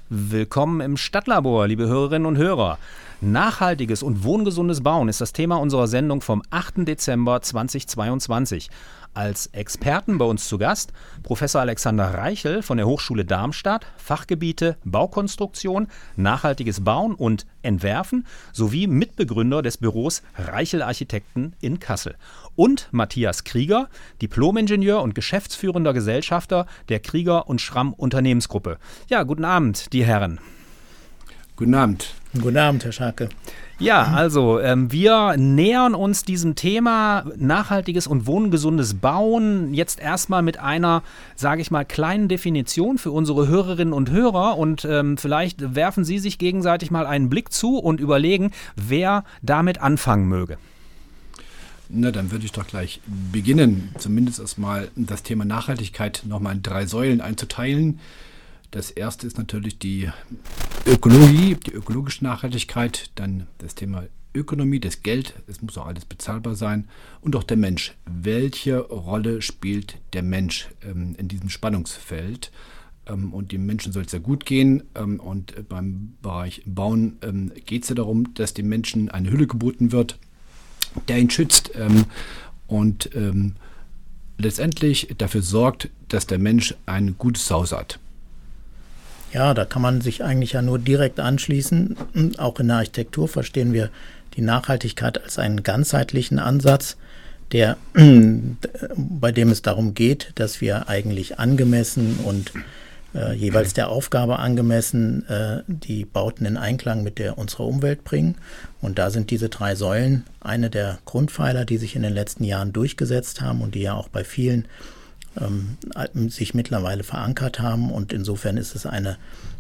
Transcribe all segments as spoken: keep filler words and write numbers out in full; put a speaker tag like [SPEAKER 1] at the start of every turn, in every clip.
[SPEAKER 1] Willkommen im Stadtlabor, liebe Hörerinnen und Hörer. Nachhaltiges und wohngesundes Bauen ist das Thema unserer Sendung vom achten Dezember zweitausendzweiundzwanzig. Als Experten bei uns zu Gast Professor Alexander Reichel von der Hochschule Darmstadt, Fachgebiete Baukonstruktion, nachhaltiges Bauen und Entwerfen sowie Mitbegründer des Büros Reichel Architekten in Kassel. Und Matthias Krieger, Diplomingenieur und geschäftsführender Gesellschafter der Krieger und Schramm Unternehmensgruppe. Ja, guten Abend, die Herren.
[SPEAKER 2] Guten Abend.
[SPEAKER 3] Guten Abend, Herr Scharke.
[SPEAKER 1] Ja, also ähm, wir nähern uns diesem Thema nachhaltiges und wohngesundes Bauen jetzt erstmal mit einer, sage ich mal, kleinen Definition für unsere Hörerinnen und Hörer und ähm, vielleicht werfen Sie sich gegenseitig mal einen Blick zu und überlegen, wer damit anfangen möge.
[SPEAKER 2] Na, dann würde ich doch gleich beginnen, zumindest erstmal das Thema Nachhaltigkeit nochmal in drei Säulen einzuteilen. Das erste ist natürlich die Ökologie, die ökologische Nachhaltigkeit, dann das Thema Ökonomie, das Geld, es muss auch alles bezahlbar sein und auch der Mensch. Welche Rolle spielt der Mensch ähm, in diesem Spannungsfeld? Ähm, und dem Menschen soll es ja gut gehen ähm, und beim Bereich Bauen ähm, geht es ja darum, dass dem Menschen eine Hülle geboten wird, der ihn schützt ähm, und ähm, letztendlich dafür sorgt, dass der Mensch ein gutes Zuhause hat.
[SPEAKER 3] Ja, da kann man sich eigentlich ja nur direkt anschließen. Auch in der Architektur verstehen wir die Nachhaltigkeit als einen ganzheitlichen Ansatz, der, bei dem es darum geht, dass wir eigentlich angemessen und äh, jeweils der Aufgabe angemessen äh, die Bauten in Einklang mit der unserer Umwelt bringen. Und da sind diese drei Säulen eine der Grundpfeiler, die sich in den letzten Jahren durchgesetzt haben und die ja auch bei vielen ähm, sich mittlerweile verankert haben. Und insofern ist es eine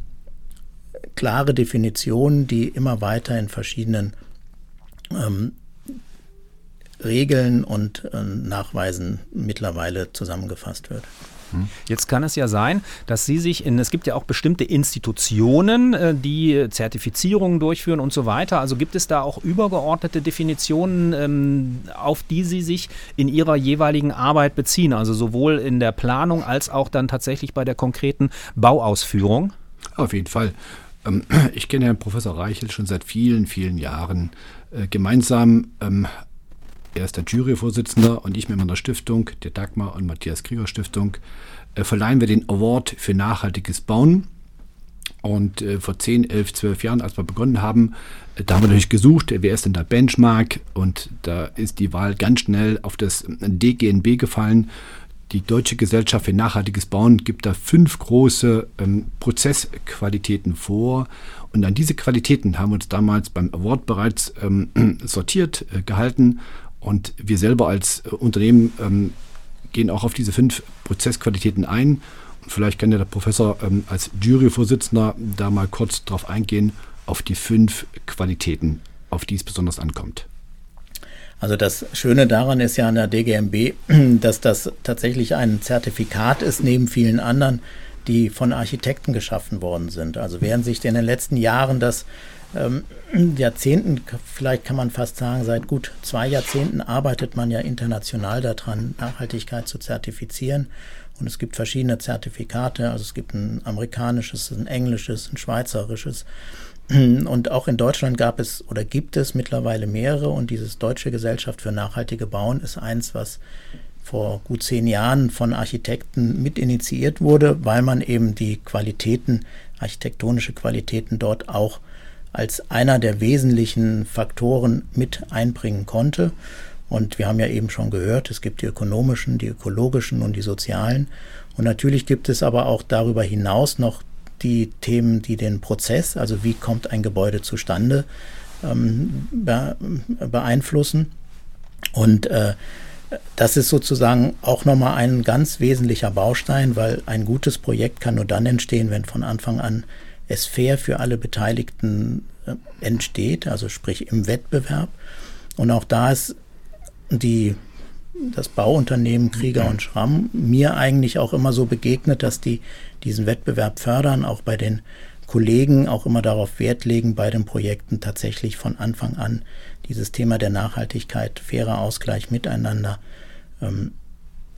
[SPEAKER 3] klare Definition, die immer weiter in verschiedenen ähm, Regeln und äh, Nachweisen mittlerweile zusammengefasst wird.
[SPEAKER 1] Jetzt kann es ja sein, dass Sie sich in, es gibt ja auch bestimmte Institutionen, die Zertifizierungen durchführen und so weiter. Also gibt es da auch übergeordnete Definitionen, auf die Sie sich in Ihrer jeweiligen Arbeit beziehen? Also sowohl in der Planung als auch dann tatsächlich bei der konkreten Bauausführung?
[SPEAKER 2] Auf jeden Fall. Ich kenne Herrn Professor Reichel schon seit vielen, vielen Jahren. Gemeinsam Er ist der Juryvorsitzender und ich mit meiner Stiftung, der Dagmar und Matthias Krieger Stiftung, äh, verleihen wir den Award für nachhaltiges Bauen. Und äh, vor zehn, elf, zwölf Jahren, als wir begonnen haben, äh, da haben wir natürlich gesucht, wer ist denn der Benchmark? Und da ist die Wahl ganz schnell auf das D G N B gefallen. Die Deutsche Gesellschaft für nachhaltiges Bauen gibt da fünf große ähm, Prozessqualitäten vor. Und an diese Qualitäten haben wir uns damals beim Award bereits ähm, sortiert, äh, gehalten. Und wir selber als äh, Unternehmen ähm, gehen auch auf diese fünf Prozessqualitäten ein. Und vielleicht kann ja der Professor ähm, als Juryvorsitzender da mal kurz drauf eingehen, auf die fünf Qualitäten, auf die es besonders ankommt.
[SPEAKER 3] Also das Schöne daran ist ja an der D G N B, dass das tatsächlich ein Zertifikat ist, neben vielen anderen, die von Architekten geschaffen worden sind. Also während sich in den letzten Jahren das ähm, Jahrzehnten, vielleicht kann man fast sagen, seit gut zwei Jahrzehnten arbeitet man ja international daran, Nachhaltigkeit zu zertifizieren. Und es gibt verschiedene Zertifikate, also es gibt ein amerikanisches, ein englisches, ein schweizerisches. Und auch in Deutschland gab es oder gibt es mittlerweile mehrere. Und dieses Deutsche Gesellschaft für nachhaltige Bauen ist eins, was vor gut zehn Jahren von Architekten mit initiiert wurde, weil man eben die Qualitäten, architektonische Qualitäten dort auch als einer der wesentlichen Faktoren mit einbringen konnte. Und wir haben ja eben schon gehört, es gibt die ökonomischen, die ökologischen und die sozialen. Und natürlich gibt es aber auch darüber hinaus noch die Themen, die den Prozess, also wie kommt ein Gebäude zustande, ähm, be- beeinflussen. Und äh, das ist sozusagen auch nochmal ein ganz wesentlicher Baustein, weil ein gutes Projekt kann nur dann entstehen, wenn von Anfang an es fair für alle Beteiligten äh, entsteht, also sprich im Wettbewerb. Und auch da ist die, das Bauunternehmen Krieger und Schramm mir eigentlich auch immer so begegnet, dass die diesen Wettbewerb fördern, auch bei den Kollegen auch immer darauf Wert legen, bei den Projekten tatsächlich von Anfang an dieses Thema der Nachhaltigkeit, fairer Ausgleich miteinander ähm,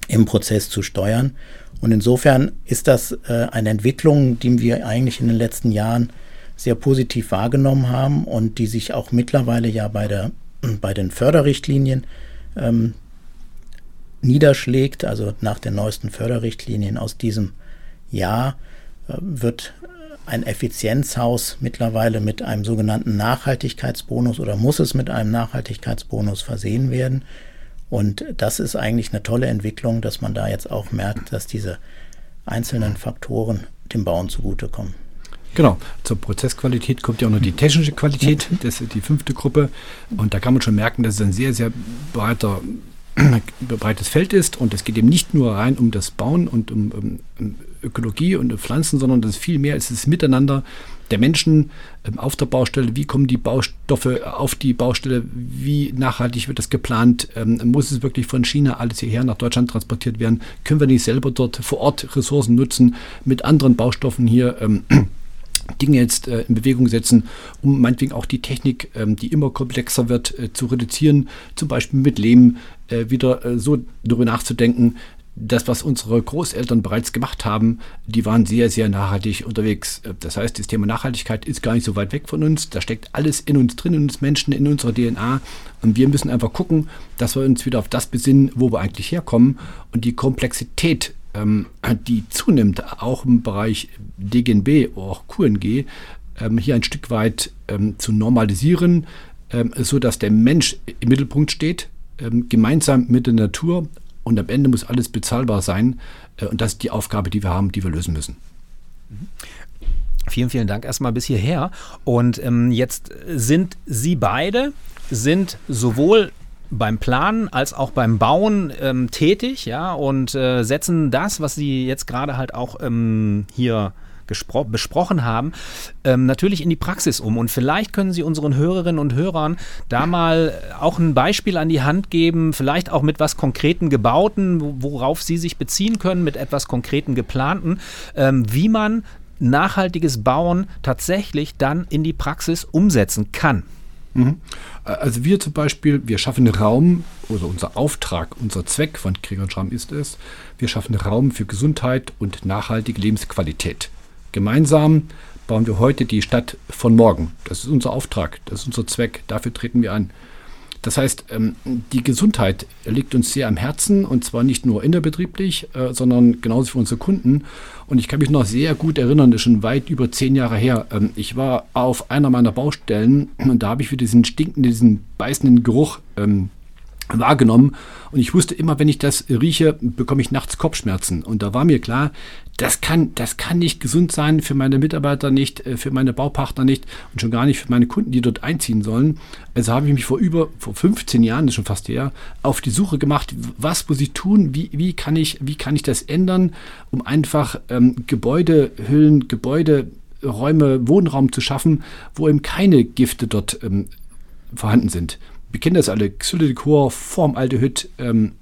[SPEAKER 3] im Prozess zu steuern. Und insofern ist das äh, eine Entwicklung, die wir eigentlich in den letzten Jahren sehr positiv wahrgenommen haben und die sich auch mittlerweile ja bei, der, bei den Förderrichtlinien ähm, niederschlägt. Also nach den neuesten Förderrichtlinien aus diesem Jahr äh, wird ein Effizienzhaus mittlerweile mit einem sogenannten Nachhaltigkeitsbonus oder muss es mit einem Nachhaltigkeitsbonus versehen werden. Und das ist eigentlich eine tolle Entwicklung, dass man da jetzt auch merkt, dass diese einzelnen Faktoren dem Bauen zugutekommen.
[SPEAKER 2] Genau, zur Prozessqualität kommt ja auch noch die technische Qualität, das ist die fünfte Gruppe. Und da kann man schon merken, dass es ein sehr, sehr breiter, breites Feld ist. Und es geht eben nicht nur rein um das Bauen und um, um, um Ökologie und um Pflanzen, sondern das ist viel mehr, es ist das Miteinander der Menschen ähm, auf der Baustelle. Wie kommen die Baustoffe auf die Baustelle? Wie nachhaltig wird das geplant? Ähm, muss es wirklich von China alles hierher nach Deutschland transportiert werden? Können wir nicht selber dort vor Ort Ressourcen nutzen, mit anderen Baustoffen hier ähm, Dinge jetzt äh, in Bewegung setzen, um meinetwegen auch die Technik, ähm, die immer komplexer wird, äh, zu reduzieren, zum Beispiel mit Lehm äh, wieder äh, so darüber nachzudenken. Das, was unsere Großeltern bereits gemacht haben, die waren sehr, sehr nachhaltig unterwegs. Das heißt, das Thema Nachhaltigkeit ist gar nicht so weit weg von uns. Da steckt alles in uns drin, in uns Menschen, in unserer D N A. Und wir müssen einfach gucken, dass wir uns wieder auf das besinnen, wo wir eigentlich herkommen. Und die Komplexität, ähm, die zunimmt, auch im Bereich D G N B oder auch Q N G, ähm, hier ein Stück weit ähm, zu normalisieren, ähm, sodass der Mensch im Mittelpunkt steht, ähm, gemeinsam mit der Natur. Und am Ende muss alles bezahlbar sein. Und das ist die Aufgabe, die wir haben, die wir lösen müssen.
[SPEAKER 1] Vielen, vielen Dank erstmal bis hierher. Und ähm, jetzt sind Sie beide, sind sowohl beim Planen als auch beim Bauen ähm, tätig, ja, und äh, setzen das, was Sie jetzt gerade halt auch ähm, hier gespro- besprochen haben, ähm, natürlich in die Praxis um. Und vielleicht können Sie unseren Hörerinnen und Hörern da mal auch ein Beispiel an die Hand geben, vielleicht auch mit was Konkreten Gebauten, worauf Sie sich beziehen können, mit etwas Konkreten Geplanten, ähm, wie man nachhaltiges Bauen tatsächlich dann in die Praxis umsetzen kann.
[SPEAKER 2] Also wir zum Beispiel, wir schaffen Raum, oder unser Auftrag, unser Zweck von Krieger und Schramm ist es, wir schaffen Raum für Gesundheit und nachhaltige Lebensqualität. Gemeinsam bauen wir heute die Stadt von morgen. Das ist unser Auftrag, das ist unser Zweck, dafür treten wir an. Das heißt, die Gesundheit liegt uns sehr am Herzen und zwar nicht nur innerbetrieblich, sondern genauso für unsere Kunden. Und ich kann mich noch sehr gut erinnern, das ist schon weit über zehn Jahre her. Ich war auf einer meiner Baustellen und da habe ich wieder diesen stinkenden, diesen beißenden Geruch ähm, wahrgenommen. Und ich wusste immer, wenn ich das rieche, bekomme ich nachts Kopfschmerzen. Und da war mir klar, das kann, das kann nicht gesund sein für meine Mitarbeiter nicht, für meine Baupartner nicht und schon gar nicht für meine Kunden, die dort einziehen sollen. Also habe ich mich vor über, vor fünfzehn Jahren, das ist schon fast her, auf die Suche gemacht, was muss ich tun, wie, wie, kann, ich, wie kann ich das ändern, um einfach ähm, Gebäudehüllen, Gebäuderäume, Wohnraum zu schaffen, wo eben keine Gifte dort ähm, vorhanden sind. Wir kennen das alle, Xylitol, Formaldehyd, ähm,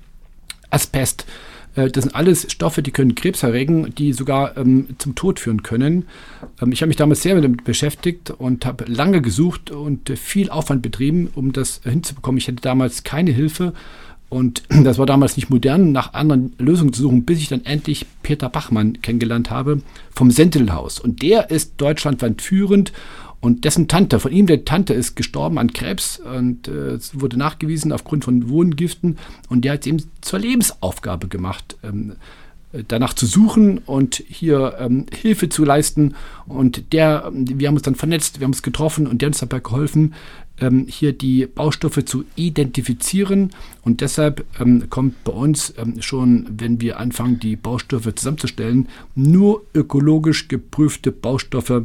[SPEAKER 2] Asbest. Äh, das sind alles Stoffe, die können Krebs erregen, die sogar ähm, zum Tod führen können. Ähm, ich habe mich damals sehr damit beschäftigt und habe lange gesucht und äh, viel Aufwand betrieben, um das äh, hinzubekommen. Ich hatte damals keine Hilfe und das war damals nicht modern, nach anderen Lösungen zu suchen, bis ich dann endlich Peter Bachmann kennengelernt habe vom Sentinel-Haus. Und der ist deutschlandweit führend. Und dessen Tante, von ihm der Tante ist gestorben an Krebs und äh, es wurde nachgewiesen aufgrund von Wohngiften und der hat es eben zur Lebensaufgabe gemacht, ähm, danach zu suchen und hier ähm, Hilfe zu leisten und der, wir haben uns dann vernetzt, wir haben uns getroffen und der hat uns dabei geholfen, ähm, hier die Baustoffe zu identifizieren und deshalb ähm, kommt bei uns ähm, schon, wenn wir anfangen, die Baustoffe zusammenzustellen, nur ökologisch geprüfte Baustoffe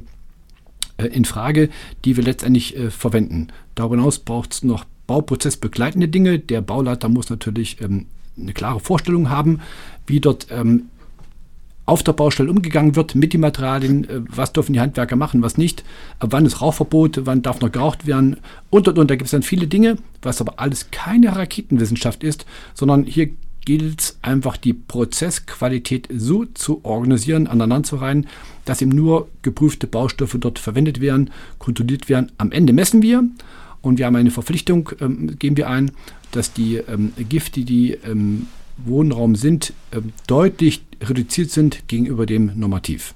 [SPEAKER 2] in Frage, die wir letztendlich äh, verwenden. Darüber hinaus braucht es noch bauprozessbegleitende Dinge. Der Bauleiter muss natürlich ähm, eine klare Vorstellung haben, wie dort ähm, auf der Baustelle umgegangen wird mit den Materialien, äh, was dürfen die Handwerker machen, was nicht, ab wann ist Rauchverbot, wann darf noch geraucht werden und und und. Da gibt es dann viele Dinge, was aber alles keine Raketenwissenschaft ist, sondern hier gilt es einfach, die Prozessqualität so zu organisieren, aneinander zu reihen, dass eben nur geprüfte Baustoffe dort verwendet werden, kontrolliert werden. Am Ende messen wir und wir haben eine Verpflichtung, ähm, geben wir ein, dass die ähm, Gifte, die ähm, Wohnraum sind, äh, deutlich reduziert sind gegenüber dem Normativ.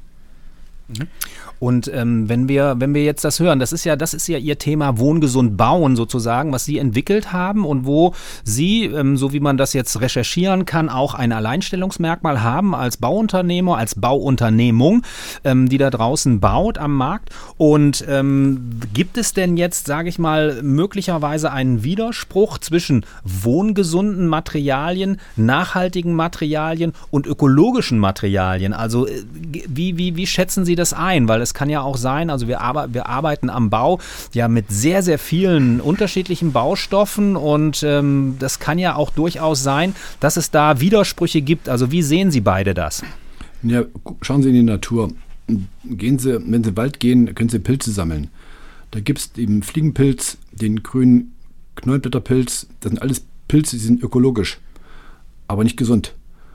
[SPEAKER 1] Und ähm, wenn wir, wenn wir jetzt das hören, das ist ja, das ist ja Ihr Thema wohngesund bauen sozusagen, was Sie entwickelt haben und wo Sie, ähm, so wie man das jetzt recherchieren kann, auch ein Alleinstellungsmerkmal haben als Bauunternehmer, als Bauunternehmung, ähm, die da draußen baut am Markt. Und ähm, gibt es denn jetzt, sage ich mal, möglicherweise einen Widerspruch zwischen wohngesunden Materialien, nachhaltigen Materialien und ökologischen Materialien? Also äh, wie, wie, wie schätzen Sie das ein? Weil es kann ja auch sein, also wir, arbe- wir arbeiten am Bau ja mit sehr, sehr vielen unterschiedlichen Baustoffen und ähm, das kann ja auch durchaus sein, dass es da Widersprüche gibt. Also wie sehen Sie beide das?
[SPEAKER 2] Ja, schauen Sie in die Natur. Gehen Sie, wenn Sie in den Wald gehen, können Sie Pilze sammeln. Da gibt es den Fliegenpilz, den grünen Knollenblätterpilz. Das sind alles Pilze, die sind ökologisch, aber nicht gesund.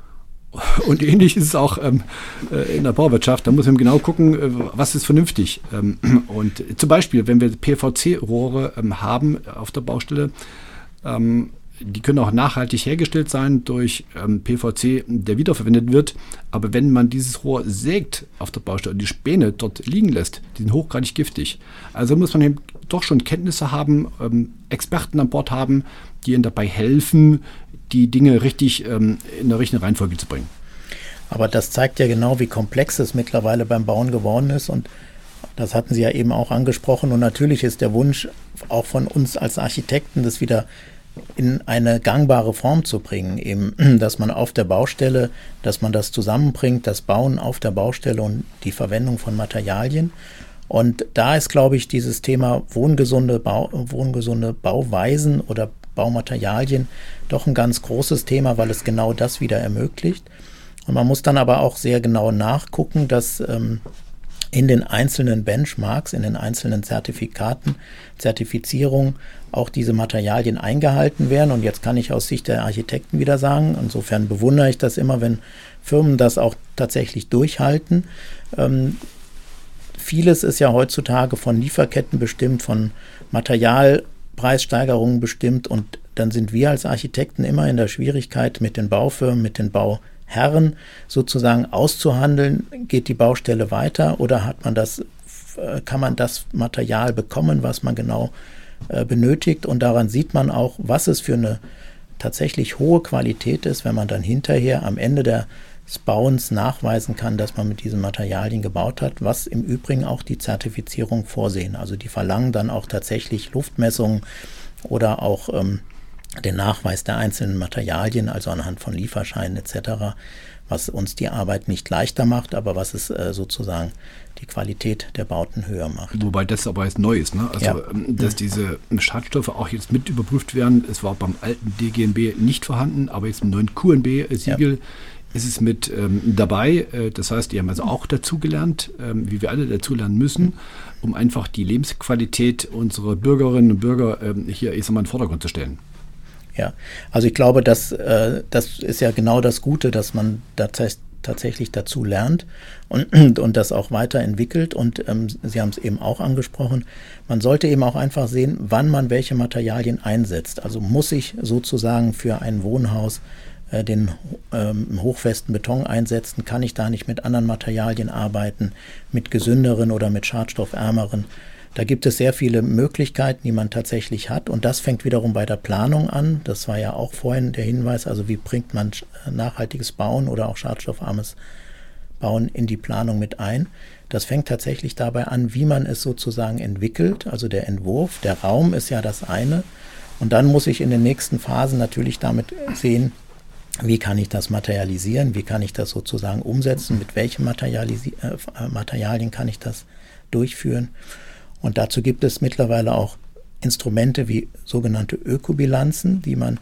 [SPEAKER 2] Und ähnlich ist es auch ähm, in der Bauwirtschaft. Da muss man genau gucken, äh, was ist vernünftig. Ähm, und zum Beispiel, wenn wir P V C-Rohre ähm, haben auf der Baustelle, ähm, die können auch nachhaltig hergestellt sein durch ähm, P V C, der wiederverwendet wird. Aber wenn man dieses Rohr sägt auf der Baustelle und die Späne dort liegen lässt, die sind hochgradig giftig. Also muss man eben doch schon Kenntnisse haben, ähm, Experten an Bord haben, die ihnen dabei helfen, die Dinge richtig ähm, in der richtigen Reihenfolge zu bringen.
[SPEAKER 3] Aber das zeigt ja genau, wie komplex es mittlerweile beim Bauen geworden ist und das hatten Sie ja eben auch angesprochen und natürlich ist der Wunsch auch von uns als Architekten, das wieder in eine gangbare Form zu bringen, eben, dass man auf der Baustelle, dass man das zusammenbringt, das Bauen auf der Baustelle und die Verwendung von Materialien. Und da ist, glaube ich, dieses Thema wohngesunde, Bau, wohngesunde Bauweisen oder Baumaterialien doch ein ganz großes Thema, weil es genau das wieder ermöglicht. Und man muss dann aber auch sehr genau nachgucken, dass ähm, in den einzelnen Benchmarks, in den einzelnen Zertifikaten, Zertifizierungen auch diese Materialien eingehalten werden. Und jetzt kann ich aus Sicht der Architekten wieder sagen, insofern bewundere ich das immer, wenn Firmen das auch tatsächlich durchhalten. Ähm, vieles ist ja heutzutage von Lieferketten bestimmt, von Materialpreissteigerungen bestimmt und dann sind wir als Architekten immer in der Schwierigkeit, mit den Baufirmen, mit den Bauherren sozusagen auszuhandeln, geht die Baustelle weiter oder hat man das, kann man das Material bekommen, was man genau äh, benötigt und daran sieht man auch, was es für eine tatsächlich hohe Qualität ist, wenn man dann hinterher am Ende des Bauens nachweisen kann, dass man mit diesen Materialien gebaut hat, was im Übrigen auch die Zertifizierung vorsehen. Also die verlangen dann auch tatsächlich Luftmessungen oder auch ähm, den Nachweis der einzelnen Materialien, also anhand von Lieferscheinen et cetera, was uns die Arbeit nicht leichter macht, aber was es äh, sozusagen die Qualität der Bauten höher macht.
[SPEAKER 2] Wobei das aber jetzt neu ist, ne? Also, ja. dass diese Schadstoffe auch jetzt mit überprüft werden. Es war beim alten D G N B nicht vorhanden, aber jetzt im neuen Q N B-Siegel ja. ist es mit ähm, dabei. Das heißt, die haben also auch dazugelernt, ähm, wie wir alle dazulernen müssen, um einfach die Lebensqualität unserer Bürgerinnen und Bürger ähm, hier, ich sag mal, in den Vordergrund zu stellen.
[SPEAKER 3] Ja, also ich glaube, dass, äh, das ist ja genau das Gute, dass man tats- tatsächlich dazu lernt und, und das auch weiterentwickelt. Und ähm, Sie haben es eben auch angesprochen, man sollte eben auch einfach sehen, wann man welche Materialien einsetzt. Also muss ich sozusagen für ein Wohnhaus äh, den ähm, hochfesten Beton einsetzen, kann ich da nicht mit anderen Materialien arbeiten, mit gesünderen oder mit schadstoffärmeren. Da gibt es sehr viele Möglichkeiten, die man tatsächlich hat und das fängt wiederum bei der Planung an. Das war ja auch vorhin der Hinweis, also wie bringt man nachhaltiges Bauen oder auch schadstoffarmes Bauen in die Planung mit ein. Das fängt tatsächlich dabei an, wie man es sozusagen entwickelt, also der Entwurf. Der Raum ist ja das eine und dann muss ich in den nächsten Phasen natürlich damit sehen, wie kann ich das materialisieren, wie kann ich das sozusagen umsetzen, mit welchen Materialisi- äh, Materialien kann ich das durchführen. Und dazu gibt es mittlerweile auch Instrumente wie sogenannte Ökobilanzen, die man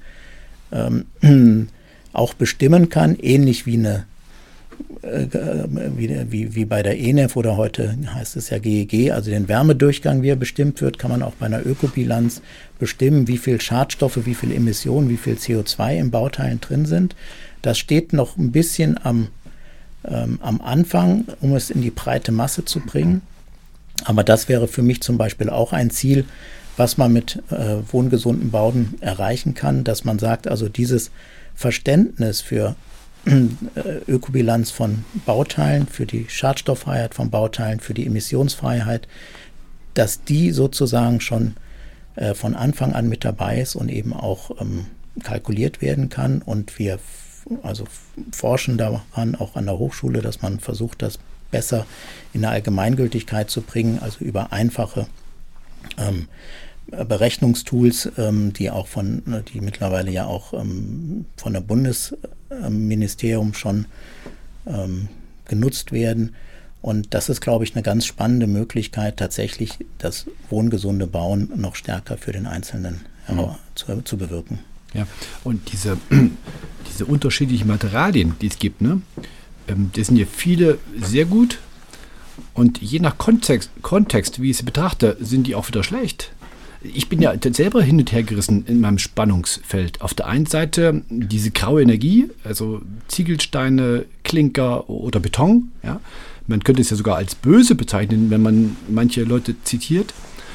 [SPEAKER 3] ähm, auch bestimmen kann, ähnlich wie, eine, äh, wie, wie, wie bei der E N E F oder heute heißt es ja G E G, also den Wärmedurchgang, wie er bestimmt wird, kann man auch bei einer Ökobilanz bestimmen, wie viel Schadstoffe, wie viel Emissionen, wie viel C O zwei im Bauteilen drin sind. Das steht noch ein bisschen am, ähm, am Anfang, um es in die breite Masse zu bringen. Aber das wäre für mich zum Beispiel auch ein Ziel, was man mit äh, wohngesunden Bauten erreichen kann, dass man sagt, also dieses Verständnis für Ökobilanz von Bauteilen, für die Schadstofffreiheit von Bauteilen, für die Emissionsfreiheit, dass die sozusagen schon äh, von Anfang an mit dabei ist und eben auch ähm, kalkuliert werden kann. Und wir f- also forschen daran auch an der Hochschule, dass man versucht, das besser in der Allgemeingültigkeit zu bringen, also über einfache ähm, Berechnungstools, ähm, die auch von, die mittlerweile ja auch ähm, von der Bundesministerium schon ähm, genutzt werden. Und das ist, glaube ich, eine ganz spannende Möglichkeit, tatsächlich das wohngesunde Bauen noch stärker für den Einzelnen mhm. zu, zu bewirken.
[SPEAKER 2] Ja, und diese, diese unterschiedlichen Materialien, die es gibt, ne, ähm, das sind ja viele sehr gut. Und je nach Kontext, Kontext, wie ich sie betrachte, sind die auch wieder schlecht. Ich bin ja selber hin und her gerissen in meinem Spannungsfeld. Auf der einen Seite diese graue Energie, also Ziegelsteine, Klinker oder Beton. Ja. Man könnte es ja sogar als böse bezeichnen, wenn man manche Leute zitiert.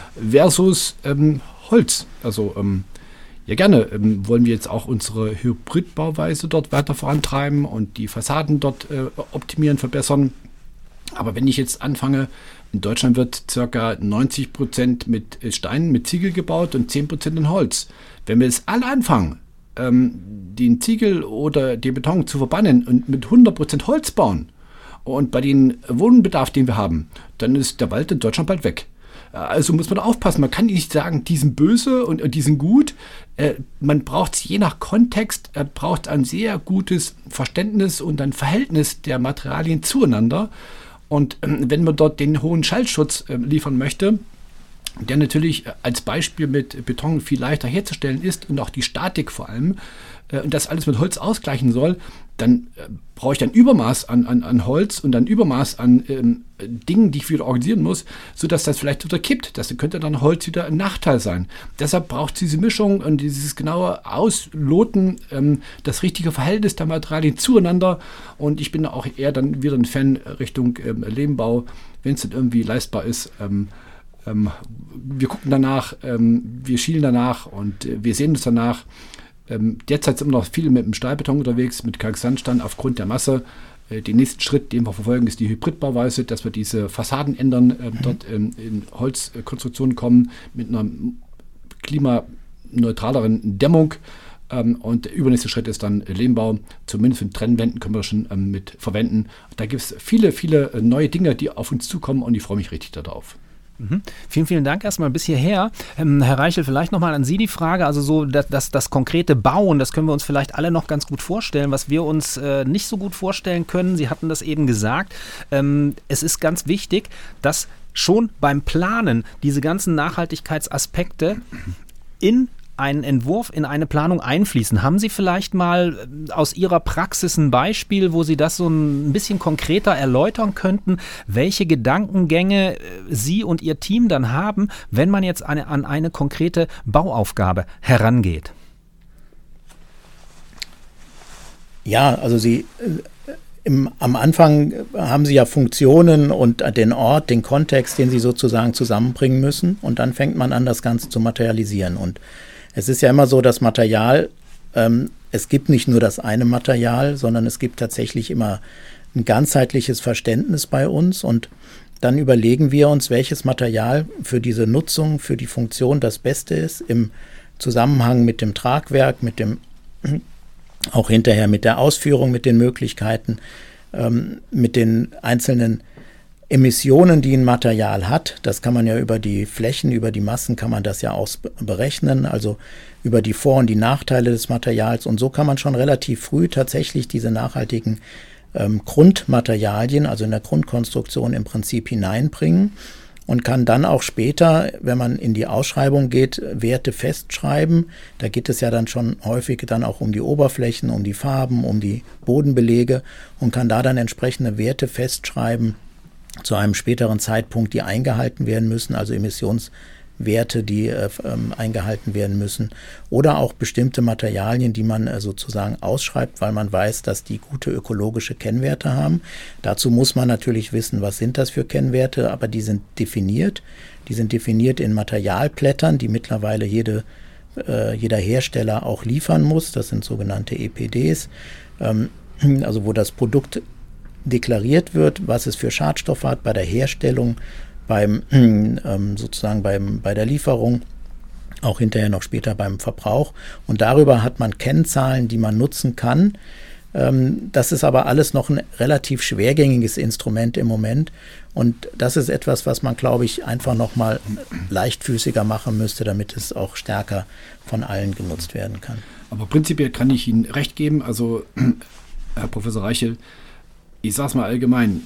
[SPEAKER 2] Versus ähm, Holz. Also ähm, ja gerne ähm, wollen wir jetzt auch unsere Hybridbauweise dort weiter vorantreiben und die Fassaden dort äh, optimieren, verbessern. Aber wenn ich jetzt anfange, in Deutschland wird ca. neunzig Prozent mit Steinen, mit Ziegel gebaut und zehn Prozent in Holz. Wenn wir jetzt alle anfangen, ähm, den Ziegel oder den Beton zu verbannen und mit hundert Prozent Holz bauen und bei dem Wohnbedarf, den wir haben, dann ist der Wald in Deutschland bald weg. Also muss man da aufpassen. Man kann nicht sagen, die sind böse und, und die sind gut. Äh, man braucht es je nach Kontext, äh, braucht ein sehr gutes Verständnis und ein Verhältnis der Materialien zueinander. Und ähm, wenn man dort den hohen Schallschutz äh, liefern möchte, der natürlich äh, als Beispiel mit Beton viel leichter herzustellen ist und auch die Statik vor allem, äh, und das alles mit Holz ausgleichen soll, dann äh, brauche ich ein Übermaß an, an, an Holz und ein Übermaß an ähm, Dingen, die ich wieder organisieren muss, sodass das vielleicht wieder kippt. Das könnte dann Holz wieder ein Nachteil sein. Deshalb braucht es diese Mischung und dieses genaue Ausloten, ähm, das richtige Verhältnis der Materialien zueinander. Und ich bin auch eher dann wieder ein Fan Richtung ähm, Lehmbau, wenn es dann irgendwie leistbar ist. Ähm, ähm, wir gucken danach, ähm, wir schielen danach und äh, wir sehen uns danach. Ähm, derzeit sind immer noch viele mit dem Stahlbeton unterwegs, mit Kalksandstein aufgrund der Masse. Äh, den nächsten Schritt, den wir verfolgen, ist die Hybridbauweise, dass wir diese Fassaden ändern, äh, mhm. dort ähm, in Holzkonstruktionen kommen, mit einer klimaneutraleren Dämmung. Ähm, und der übernächste Schritt ist dann Lehmbau. Zumindest mit Trennwänden können wir das schon ähm, mit verwenden. Da gibt es viele, viele äh, neue Dinge, die auf uns zukommen und ich freue mich richtig darauf.
[SPEAKER 1] Mhm. Vielen, vielen Dank erstmal bis hierher. Ähm, Herr Reichel, vielleicht nochmal an Sie die Frage, also so das, das, das konkrete Bauen, das können wir uns vielleicht alle noch ganz gut vorstellen, was wir uns äh, nicht so gut vorstellen können. Sie hatten das eben gesagt. Ähm, es ist ganz wichtig, dass schon beim Planen diese ganzen Nachhaltigkeitsaspekte in einen Entwurf, in eine Planung einfließen. Haben Sie vielleicht mal aus Ihrer Praxis ein Beispiel, wo Sie das so ein bisschen konkreter erläutern könnten, welche Gedankengänge Sie und Ihr Team dann haben, wenn man jetzt eine, an eine konkrete Bauaufgabe herangeht?
[SPEAKER 3] Ja, also Sie äh, im, am Anfang haben Sie ja Funktionen und den Ort, den Kontext, den Sie sozusagen zusammenbringen müssen und dann fängt man an, das Ganze zu materialisieren. Und es ist ja immer so, dass Material, ähm, es gibt nicht nur das eine Material, sondern es gibt tatsächlich immer ein ganzheitliches Verständnis bei uns und dann überlegen wir uns, welches Material für diese Nutzung, für die Funktion das Beste ist, im Zusammenhang mit dem Tragwerk, mit dem, auch hinterher mit der Ausführung, mit den Möglichkeiten, ähm, mit den einzelnen Emissionen, die ein Material hat. Das kann man ja über die Flächen, über die Massen kann man das ja ausberechnen, also über die Vor- und die Nachteile des Materials. Und so kann man schon relativ früh tatsächlich diese nachhaltigen ähm, Grundmaterialien, also in der Grundkonstruktion im Prinzip hineinbringen und kann dann auch später, wenn man in die Ausschreibung geht, Werte festschreiben. Da geht es ja dann schon häufig dann auch um die Oberflächen, um die Farben, um die Bodenbelege und kann da dann entsprechende Werte festschreiben, zu einem späteren Zeitpunkt, die eingehalten werden müssen, also Emissionswerte, die äh, eingehalten werden müssen oder auch bestimmte Materialien, die man äh, sozusagen ausschreibt, weil man weiß, dass die gute ökologische Kennwerte haben. Dazu muss man natürlich wissen, was sind das für Kennwerte, aber die sind definiert. Die sind definiert in Materialblättern, die mittlerweile jede äh, jeder Hersteller auch liefern muss. Das sind sogenannte E P Ds, ähm, also wo das Produkt deklariert wird, was es für Schadstoffe hat bei der Herstellung, beim ähm, sozusagen beim, bei der Lieferung, auch hinterher noch später beim Verbrauch. Und darüber hat man Kennzahlen, die man nutzen kann. Ähm, das ist aber alles noch ein relativ schwergängiges Instrument im Moment. Und das ist etwas, was man, glaube ich, einfach noch mal leichtfüßiger machen müsste, damit es auch stärker von allen genutzt werden kann.
[SPEAKER 2] Aber prinzipiell kann ich Ihnen recht geben. Also, Herr Professor Reichel, ich sage es mal allgemein,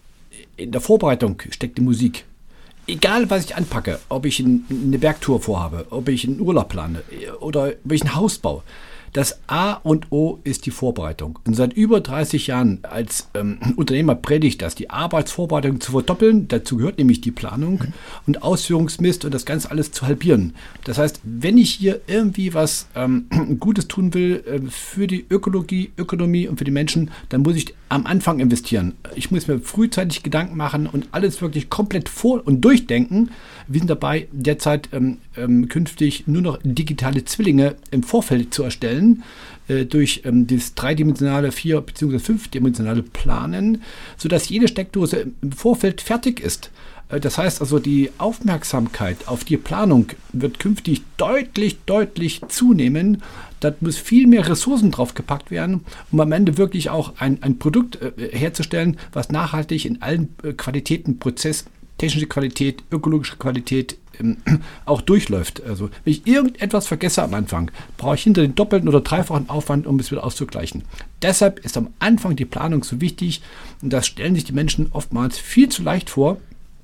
[SPEAKER 2] in der Vorbereitung steckt die Musik. Egal, was ich anpacke, ob ich eine Bergtour vorhabe, ob ich einen Urlaub plane oder ob ich ein Haus baue. Das A und O ist die Vorbereitung. Und seit über dreißig Jahren als ähm, Unternehmer predige ich das, die Arbeitsvorbereitung zu verdoppeln. Dazu gehört nämlich die Planung mhm. und Ausführungsmist und das Ganze alles zu halbieren. Das heißt, wenn ich hier irgendwie was ähm, Gutes tun will äh, für die Ökologie, Ökonomie und für die Menschen, dann muss ich am Anfang investieren. Ich muss mir frühzeitig Gedanken machen und alles wirklich komplett vor- und durchdenken. Wir sind dabei, derzeit ähm, ähm, künftig nur noch digitale Zwillinge im Vorfeld zu erstellen, äh, durch ähm, das dreidimensionale, vier- bzw. fünfdimensionale Planen, sodass jede Steckdose im Vorfeld fertig ist. Äh, das heißt also, die Aufmerksamkeit auf die Planung wird künftig deutlich, deutlich zunehmen. Da muss viel mehr Ressourcen drauf gepackt werden, um am Ende wirklich auch ein, ein Produkt äh, herzustellen, was nachhaltig in allen äh, Qualitäten, Prozess, technische Qualität, ökologische Qualität ähm, auch durchläuft. Also wenn ich irgendetwas vergesse am Anfang, brauche ich hinter den doppelten oder dreifachen Aufwand, um es wieder auszugleichen. Deshalb ist am Anfang die Planung so wichtig und das stellen sich die Menschen oftmals viel zu leicht vor.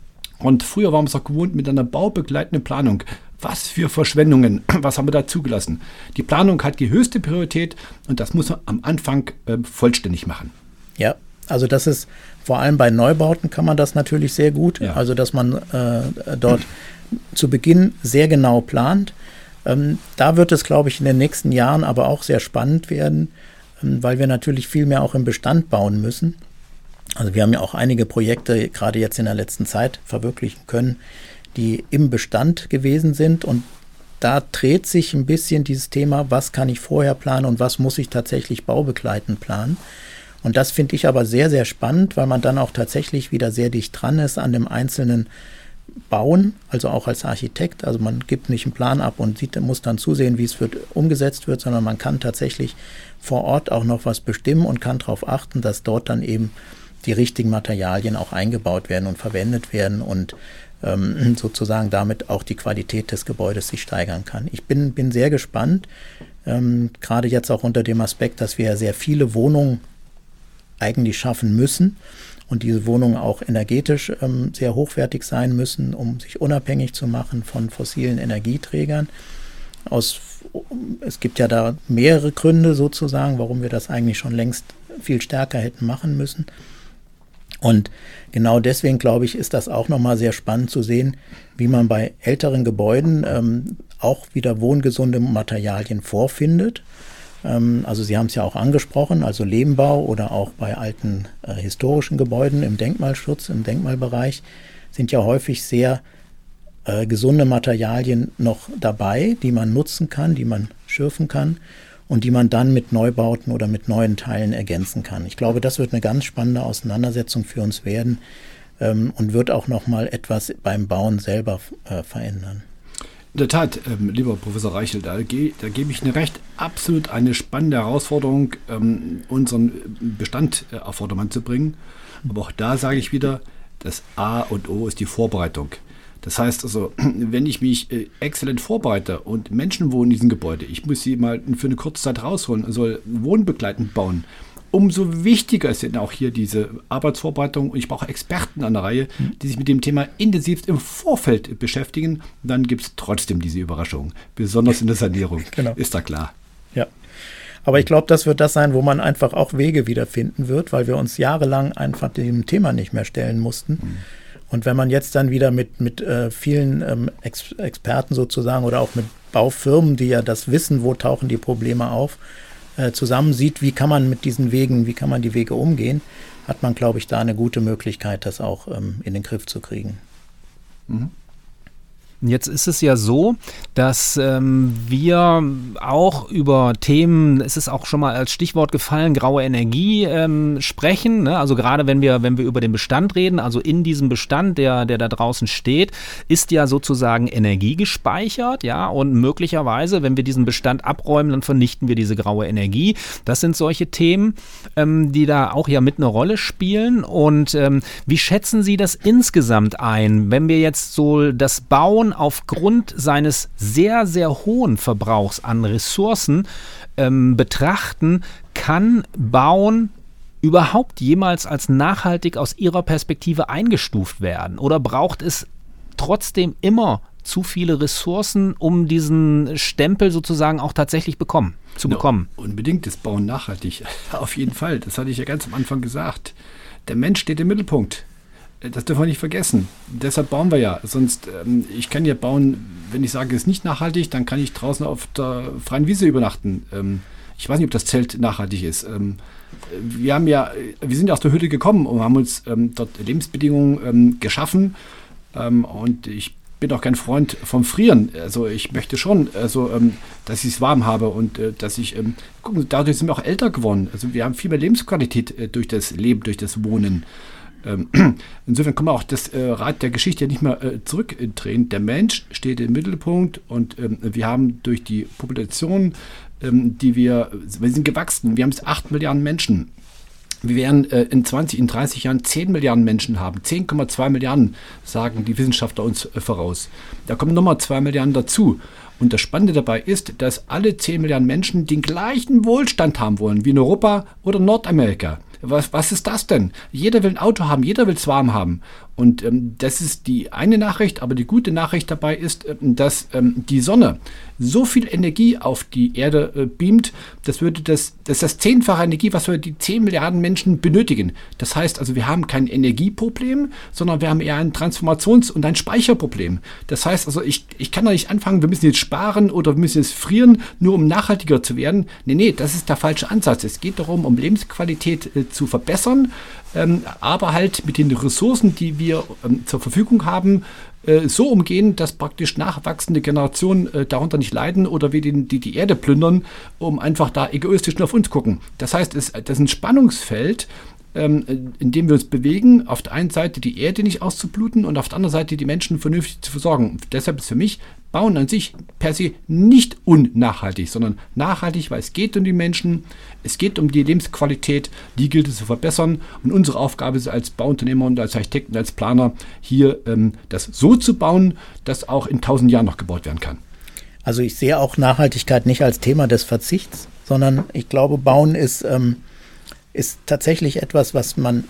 [SPEAKER 2] Und früher waren wir es auch gewohnt mit einer baubegleitenden Planung. Was für Verschwendungen, was haben wir da zugelassen? Die Planung hat die höchste Priorität und das muss man am Anfang äh, vollständig machen.
[SPEAKER 3] Ja, also das ist vor allem bei Neubauten kann man das natürlich sehr gut. Ja. Also dass man äh, dort zu Beginn sehr genau plant. Ähm, da wird es, glaube ich, in den nächsten Jahren aber auch sehr spannend werden, ähm, weil wir natürlich viel mehr auch im Bestand bauen müssen. Also wir haben ja auch einige Projekte gerade jetzt in der letzten Zeit verwirklichen können, die im Bestand gewesen sind. Und da dreht sich ein bisschen dieses Thema, was kann ich vorher planen und was muss ich tatsächlich baubegleitend planen. Und das finde ich aber sehr, sehr spannend, weil man dann auch tatsächlich wieder sehr dicht dran ist an dem einzelnen Bauen, also auch als Architekt. Also man gibt nicht einen Plan ab und sieht, muss dann zusehen, wie es wird, umgesetzt wird, sondern man kann tatsächlich vor Ort auch noch was bestimmen und kann darauf achten, dass dort dann eben die richtigen Materialien auch eingebaut werden und verwendet werden und ähm, sozusagen damit auch die Qualität des Gebäudes sich steigern kann. Ich bin, bin sehr gespannt, ähm, gerade jetzt auch unter dem Aspekt, dass wir ja sehr viele Wohnungen eigentlich schaffen müssen und diese Wohnungen auch energetisch ähm, sehr hochwertig sein müssen, um sich unabhängig zu machen von fossilen Energieträgern. Aus, es gibt ja da mehrere Gründe sozusagen, warum wir das eigentlich schon längst viel stärker hätten machen müssen. Und genau deswegen, glaube ich, ist das auch nochmal sehr spannend zu sehen, wie man bei älteren Gebäuden ähm, auch wieder wohngesunde Materialien vorfindet. Ähm, also Sie haben es ja auch angesprochen, also Lehmbau oder auch bei alten äh, historischen Gebäuden im Denkmalschutz, im Denkmalbereich sind ja häufig sehr äh, gesunde Materialien noch dabei, die man nutzen kann, die man schürfen kann und die man dann mit Neubauten oder mit neuen Teilen ergänzen kann. Ich glaube, das wird eine ganz spannende Auseinandersetzung für uns werden ähm, und wird auch nochmal etwas beim Bauen selber äh, verändern.
[SPEAKER 2] In der Tat, ähm, lieber Professor Reichel, da, ge- da gebe ich Ihnen recht, absolut eine spannende Herausforderung, ähm, unseren Bestand äh, auf Vordermann zu bringen. Aber auch da sage ich wieder, das A und O ist die Vorbereitung. Das heißt also, wenn ich mich äh, exzellent vorbereite und Menschen wohnen in diesem Gebäude, ich muss sie mal für eine kurze Zeit rausholen und soll wohnbegleitend bauen, umso wichtiger ist denn auch hier diese Arbeitsvorbereitung und ich brauche Experten an der Reihe, die sich mit dem Thema intensiv im Vorfeld beschäftigen. Dann gibt es trotzdem diese Überraschung, besonders in der Sanierung, genau. Ist da klar.
[SPEAKER 3] Ja, aber ich glaube, das wird das sein, wo man einfach auch Wege wiederfinden wird, weil wir uns jahrelang einfach dem Thema nicht mehr stellen mussten. Mhm. Und wenn man jetzt dann wieder mit, mit äh, vielen ähm, Ex- Experten sozusagen oder auch mit Baufirmen, die ja das wissen, wo tauchen die Probleme auf, äh, zusammen sieht, wie kann man mit diesen Wegen, wie kann man die Wege umgehen, hat man, glaube ich, da eine gute Möglichkeit, das auch ähm, in den Griff zu kriegen.
[SPEAKER 2] Mhm.
[SPEAKER 1] Jetzt ist es ja so, dass ähm, wir auch über Themen, es ist auch schon mal als Stichwort gefallen, graue Energie ähm, sprechen. Ne? Also gerade wenn wir, wenn wir über den Bestand reden, also in diesem Bestand, der, der da draußen steht, ist ja sozusagen Energie gespeichert, ja, und möglicherweise, wenn wir diesen Bestand abräumen, dann vernichten wir diese graue Energie. Das sind solche Themen, ähm, die da auch ja mit eine Rolle spielen. Und ähm, wie schätzen Sie das insgesamt ein, wenn wir jetzt so das Bauen aufgrund seines sehr, sehr hohen Verbrauchs an Ressourcen ähm, betrachten? Kann Bauen überhaupt jemals als nachhaltig aus Ihrer Perspektive eingestuft werden? Oder braucht es trotzdem immer zu viele Ressourcen, um diesen Stempel sozusagen auch tatsächlich bekommen, zu
[SPEAKER 2] no,
[SPEAKER 1] bekommen?
[SPEAKER 2] Unbedingt ist Bauen nachhaltig. Auf jeden Fall. Das hatte ich ja ganz am Anfang gesagt. Der Mensch steht im Mittelpunkt. Das dürfen wir nicht vergessen. Deshalb bauen wir ja. Sonst, ähm, ich kann ja bauen, wenn ich sage, es ist nicht nachhaltig, dann kann ich draußen auf der freien Wiese übernachten. Ähm, ich weiß nicht, ob das Zelt nachhaltig ist. Ähm, wir haben ja, wir sind ja aus der Hütte gekommen und haben uns ähm, dort Lebensbedingungen ähm, geschaffen. Ähm, und ich bin auch kein Freund vom Frieren. Also ich möchte schon, also, ähm, dass ich es warm habe und äh, dass ich, ähm, gucken, dadurch sind wir auch älter geworden. Also wir haben viel mehr Lebensqualität äh, durch das Leben, durch das Wohnen. Insofern kann man auch das äh, Rad der Geschichte nicht mehr äh, zurückdrehen. Der Mensch steht im Mittelpunkt und ähm, wir haben durch die Population, ähm, die wir, wir sind gewachsen, wir haben jetzt acht Milliarden Menschen. Wir werden äh, in zwanzig, in dreißig Jahren zehn Milliarden Menschen haben. zehn Komma zwei Milliarden sagen die Wissenschaftler uns äh, voraus. Da kommen nochmal zwei Milliarden dazu. Und das Spannende dabei ist, dass alle zehn Milliarden Menschen den gleichen Wohlstand haben wollen wie in Europa oder Nordamerika. Was, was ist das denn? Jeder will ein Auto haben, jeder will es warm haben. Und ähm, das ist die eine Nachricht, aber die gute Nachricht dabei ist, ähm, dass ähm, die Sonne so viel Energie auf die Erde äh, beamt, das würde das, das ist das zehnfache Energie, was wir die zehn Milliarden Menschen benötigen. Das heißt also, wir haben kein Energieproblem, sondern wir haben eher ein Transformations- und ein Speicherproblem. Das heißt also, ich, ich kann doch nicht anfangen, wir müssen jetzt sparen oder wir müssen jetzt frieren, nur um nachhaltiger zu werden. Nee, nee, das ist der falsche Ansatz. Es geht darum, um Lebensqualität äh, zu verbessern, ähm, aber halt mit den Ressourcen, die wir ähm, zur Verfügung haben, äh, so umgehen, dass praktisch nachwachsende Generationen äh, darunter nicht leiden oder wir den, die, die Erde plündern, um einfach da egoistisch nur auf uns gucken. Das heißt, es, das ist ein Spannungsfeld, ähm, in dem wir uns bewegen, auf der einen Seite die Erde nicht auszubluten und auf der anderen Seite die Menschen vernünftig zu versorgen. Und deshalb ist für mich Bauen an sich per se nicht unnachhaltig, sondern nachhaltig, weil es geht um die Menschen, es geht um die Lebensqualität, die gilt es zu verbessern. Und unsere Aufgabe ist als Bauunternehmer und als Architekten, als Planer, hier ähm, das so zu bauen, dass auch in tausend Jahren noch gebaut werden kann.
[SPEAKER 3] Also ich sehe auch Nachhaltigkeit nicht als Thema des Verzichts, sondern ich glaube, Bauen ist, ähm, ist tatsächlich etwas, was man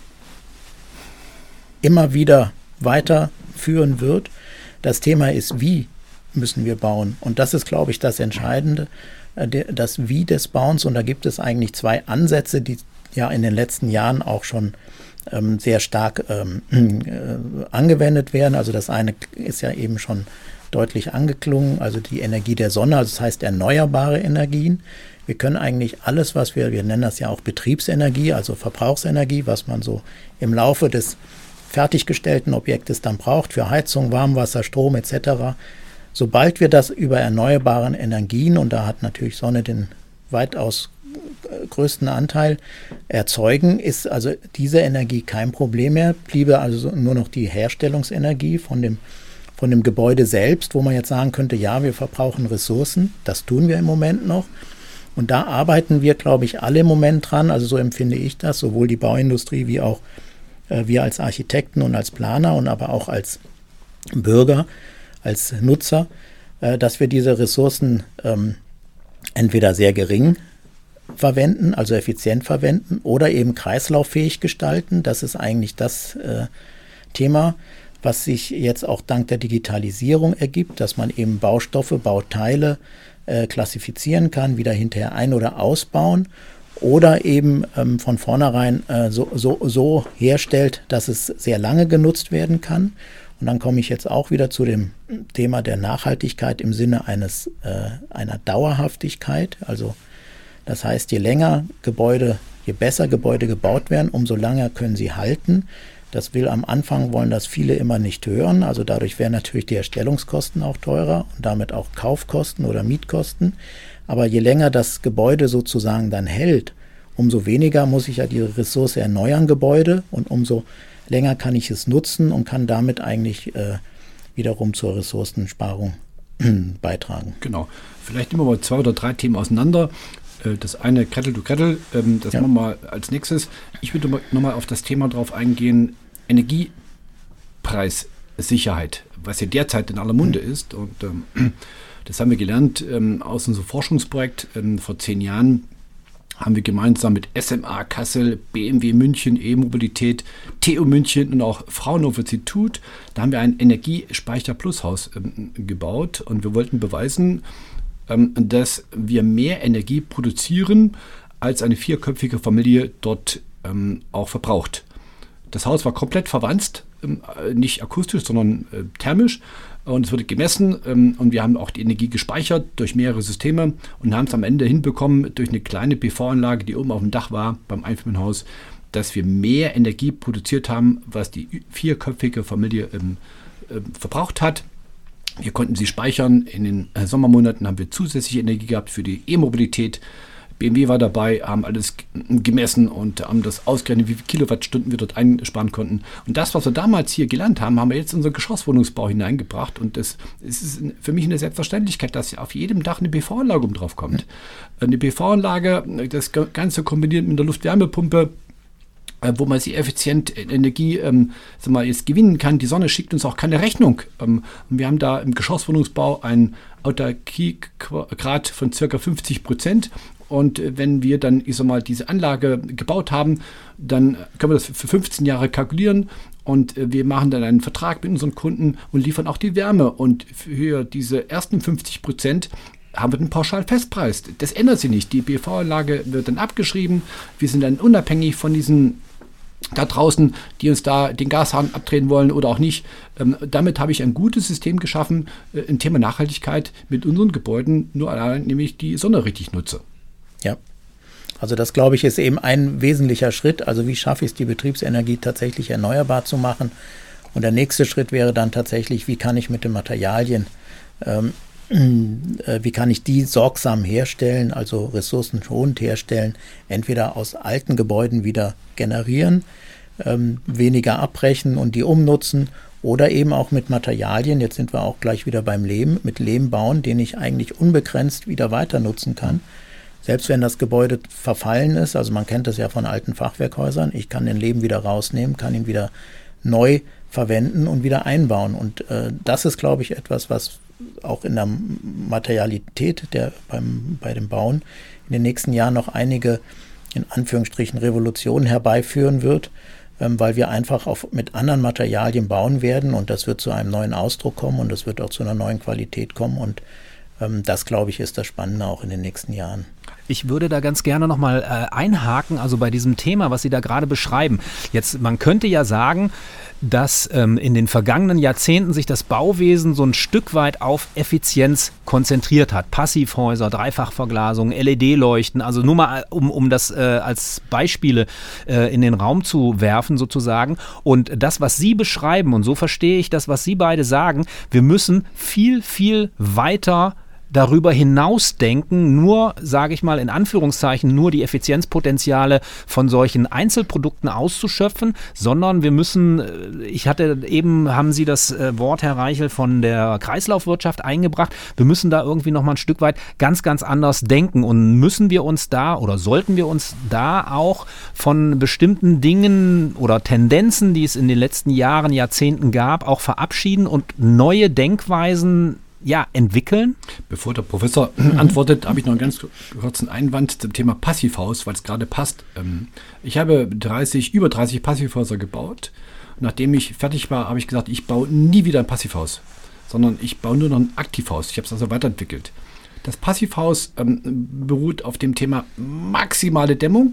[SPEAKER 3] immer wieder weiterführen wird. Das Thema ist, wie müssen wir bauen. Und das ist, glaube ich, das Entscheidende, das Wie des Bauens. Und da gibt es eigentlich zwei Ansätze, die ja in den letzten Jahren auch schon ähm, sehr stark ähm, äh, angewendet werden. Also das eine ist ja eben schon deutlich angeklungen, also die Energie der Sonne, also das heißt erneuerbare Energien. Wir können eigentlich alles, was wir, wir nennen das ja auch Betriebsenergie, also Verbrauchsenergie, was man so im Laufe des fertiggestellten Objektes dann braucht, für Heizung, Warmwasser, Strom et cetera. Sobald wir das über erneuerbare Energien, und da hat natürlich Sonne den weitaus größten Anteil, erzeugen, ist also diese Energie kein Problem mehr, bliebe also nur noch die Herstellungsenergie von dem, von dem Gebäude selbst, wo man jetzt sagen könnte, ja, wir verbrauchen Ressourcen, das tun wir im Moment noch. Und da arbeiten wir, glaube ich, alle im Moment dran, also so empfinde ich das, sowohl die Bauindustrie wie auch äh, wir als Architekten und als Planer und aber auch als Bürger, als Nutzer, äh, dass wir diese Ressourcen ähm, entweder sehr gering verwenden, also effizient verwenden, oder eben kreislauffähig gestalten. Das ist eigentlich das äh, Thema, was sich jetzt auch dank der Digitalisierung ergibt, dass man eben Baustoffe, Bauteile äh, klassifizieren kann, wieder hinterher ein- oder ausbauen oder eben ähm, von vornherein äh, so, so, so herstellt, dass es sehr lange genutzt werden kann. Und dann komme ich jetzt auch wieder zu dem Thema der Nachhaltigkeit im Sinne eines äh, einer Dauerhaftigkeit. Also das heißt, je länger Gebäude, je besser Gebäude gebaut werden, umso länger können sie halten. Das will am Anfang, wollen das viele immer nicht hören. Also dadurch wären natürlich die Erstellungskosten auch teurer und damit auch Kaufkosten oder Mietkosten. Aber je länger das Gebäude sozusagen dann hält, umso weniger muss ich ja die Ressource erneuern, Gebäude, und umso länger kann ich es nutzen und kann damit eigentlich äh, wiederum zur Ressourcensparung beitragen.
[SPEAKER 2] Genau. Vielleicht nehmen wir mal zwei oder drei Themen auseinander. Das eine, Gretel du Gretel, das ja. machen wir mal als nächstes. Ich würde nochmal auf das Thema drauf eingehen, Energiepreissicherheit, was ja derzeit in aller Munde mhm. ist. Und ähm, das haben wir gelernt ähm, aus unserem Forschungsprojekt ähm, vor zehn Jahren. Haben wir gemeinsam mit S M A Kassel, B M W München, E-Mobilität, T U München und auch Fraunhofer Institut, da haben wir ein Energiespeicher-Plus-Haus ähm, gebaut und wir wollten beweisen, ähm, dass wir mehr Energie produzieren, als eine vierköpfige Familie dort ähm, auch verbraucht. Das Haus war komplett verwanzt, ähm, nicht akustisch, sondern äh, thermisch. Und es wurde gemessen ähm, und wir haben auch die Energie gespeichert durch mehrere Systeme und haben es am Ende hinbekommen, durch eine kleine P V-Anlage, die oben auf dem Dach war, beim Einfamilienhaus, dass wir mehr Energie produziert haben, was die vierköpfige Familie ähm, äh, verbraucht hat. Wir konnten sie speichern. In den äh, Sommermonaten haben wir zusätzliche Energie gehabt für die E-Mobilität. B M W war dabei, haben alles gemessen und haben das ausgerechnet, wie viele Kilowattstunden wir dort einsparen konnten. Und das, was wir damals hier gelernt haben, haben wir jetzt in unseren Geschosswohnungsbau hineingebracht. Und das, das ist für mich eine Selbstverständlichkeit, dass auf jedem Dach eine P V-Anlage um drauf kommt. Eine P V-Anlage, das Ganze kombiniert mit einer Luftwärmepumpe, wo man sehr effizient Energie ähm, sagen wir, jetzt gewinnen kann. Die Sonne schickt uns auch keine Rechnung. Ähm, wir haben da im Geschosswohnungsbau einen Autarkiegrad von ca. fünfzig Prozent. Und wenn wir dann, ich sag mal, diese Anlage gebaut haben, dann können wir das für fünfzehn Jahre kalkulieren und wir machen dann einen Vertrag mit unseren Kunden und liefern auch die Wärme. Und für diese ersten fünfzig Prozent haben wir den Pauschalfestpreis. Das ändert sich nicht. Die P V-Anlage wird dann abgeschrieben. Wir sind dann unabhängig von diesen da draußen, die uns da den Gashahn abdrehen wollen oder auch nicht. Ähm, damit habe ich ein gutes System geschaffen, äh, im Thema Nachhaltigkeit mit unseren Gebäuden, nur allein nämlich die Sonne richtig nutze.
[SPEAKER 3] Ja, also das, glaube ich, ist eben ein wesentlicher Schritt. Also wie schaffe ich es, die Betriebsenergie tatsächlich erneuerbar zu machen? Und der nächste Schritt wäre dann tatsächlich, wie kann ich mit den Materialien, ähm, äh, wie kann ich die sorgsam herstellen, also ressourcenschonend herstellen, entweder aus alten Gebäuden wieder generieren, ähm, weniger abbrechen und die umnutzen, oder eben auch mit Materialien, jetzt sind wir auch gleich wieder beim Lehm, mit Lehm bauen, den ich eigentlich unbegrenzt wieder weiter nutzen kann. Selbst wenn das Gebäude verfallen ist, also man kennt das ja von alten Fachwerkhäusern, ich kann den Lehm wieder rausnehmen, kann ihn wieder neu verwenden und wieder einbauen. Und äh, das ist, glaube ich, etwas, was auch in der Materialität der, beim, bei dem Bauen in den nächsten Jahren noch einige, in Anführungsstrichen, Revolutionen herbeiführen wird, ähm, weil wir einfach auf, mit anderen Materialien bauen werden und das wird zu einem neuen Ausdruck kommen und das wird auch zu einer neuen Qualität kommen und ähm, das, glaube ich, ist das Spannende auch in den nächsten Jahren.
[SPEAKER 1] Ich würde da ganz gerne nochmal äh, einhaken, also bei diesem Thema, was Sie da gerade beschreiben. Jetzt, man könnte ja sagen, dass ähm, in den vergangenen Jahrzehnten sich das Bauwesen so ein Stück weit auf Effizienz konzentriert hat. Passivhäuser, Dreifachverglasung, L E D-Leuchten, also nur mal, um, um das äh, als Beispiele äh, in den Raum zu werfen sozusagen. Und das, was Sie beschreiben, und so verstehe ich das, was Sie beide sagen, wir müssen viel, viel weiter darüber hinaus denken, nur, sage ich mal in Anführungszeichen, nur die Effizienzpotenziale von solchen Einzelprodukten auszuschöpfen, sondern wir müssen, ich hatte eben, haben Sie das Wort, Herr Reichel, von der Kreislaufwirtschaft eingebracht, wir müssen da irgendwie nochmal ein Stück weit ganz, ganz anders denken und müssen wir uns da oder sollten wir uns da auch von bestimmten Dingen oder Tendenzen, die es in den letzten Jahren, Jahrzehnten gab, auch verabschieden und neue Denkweisen ja, entwickeln?
[SPEAKER 2] Bevor der Professor antwortet, habe ich noch einen ganz kurzen Einwand zum Thema Passivhaus, weil es gerade passt. Ich habe dreißig, über dreißig Passivhäuser gebaut. Nachdem ich fertig war, habe ich gesagt, ich baue nie wieder ein Passivhaus, sondern ich baue nur noch ein Aktivhaus. Ich habe es also weiterentwickelt. Das Passivhaus ähm, beruht auf dem Thema maximale Dämmung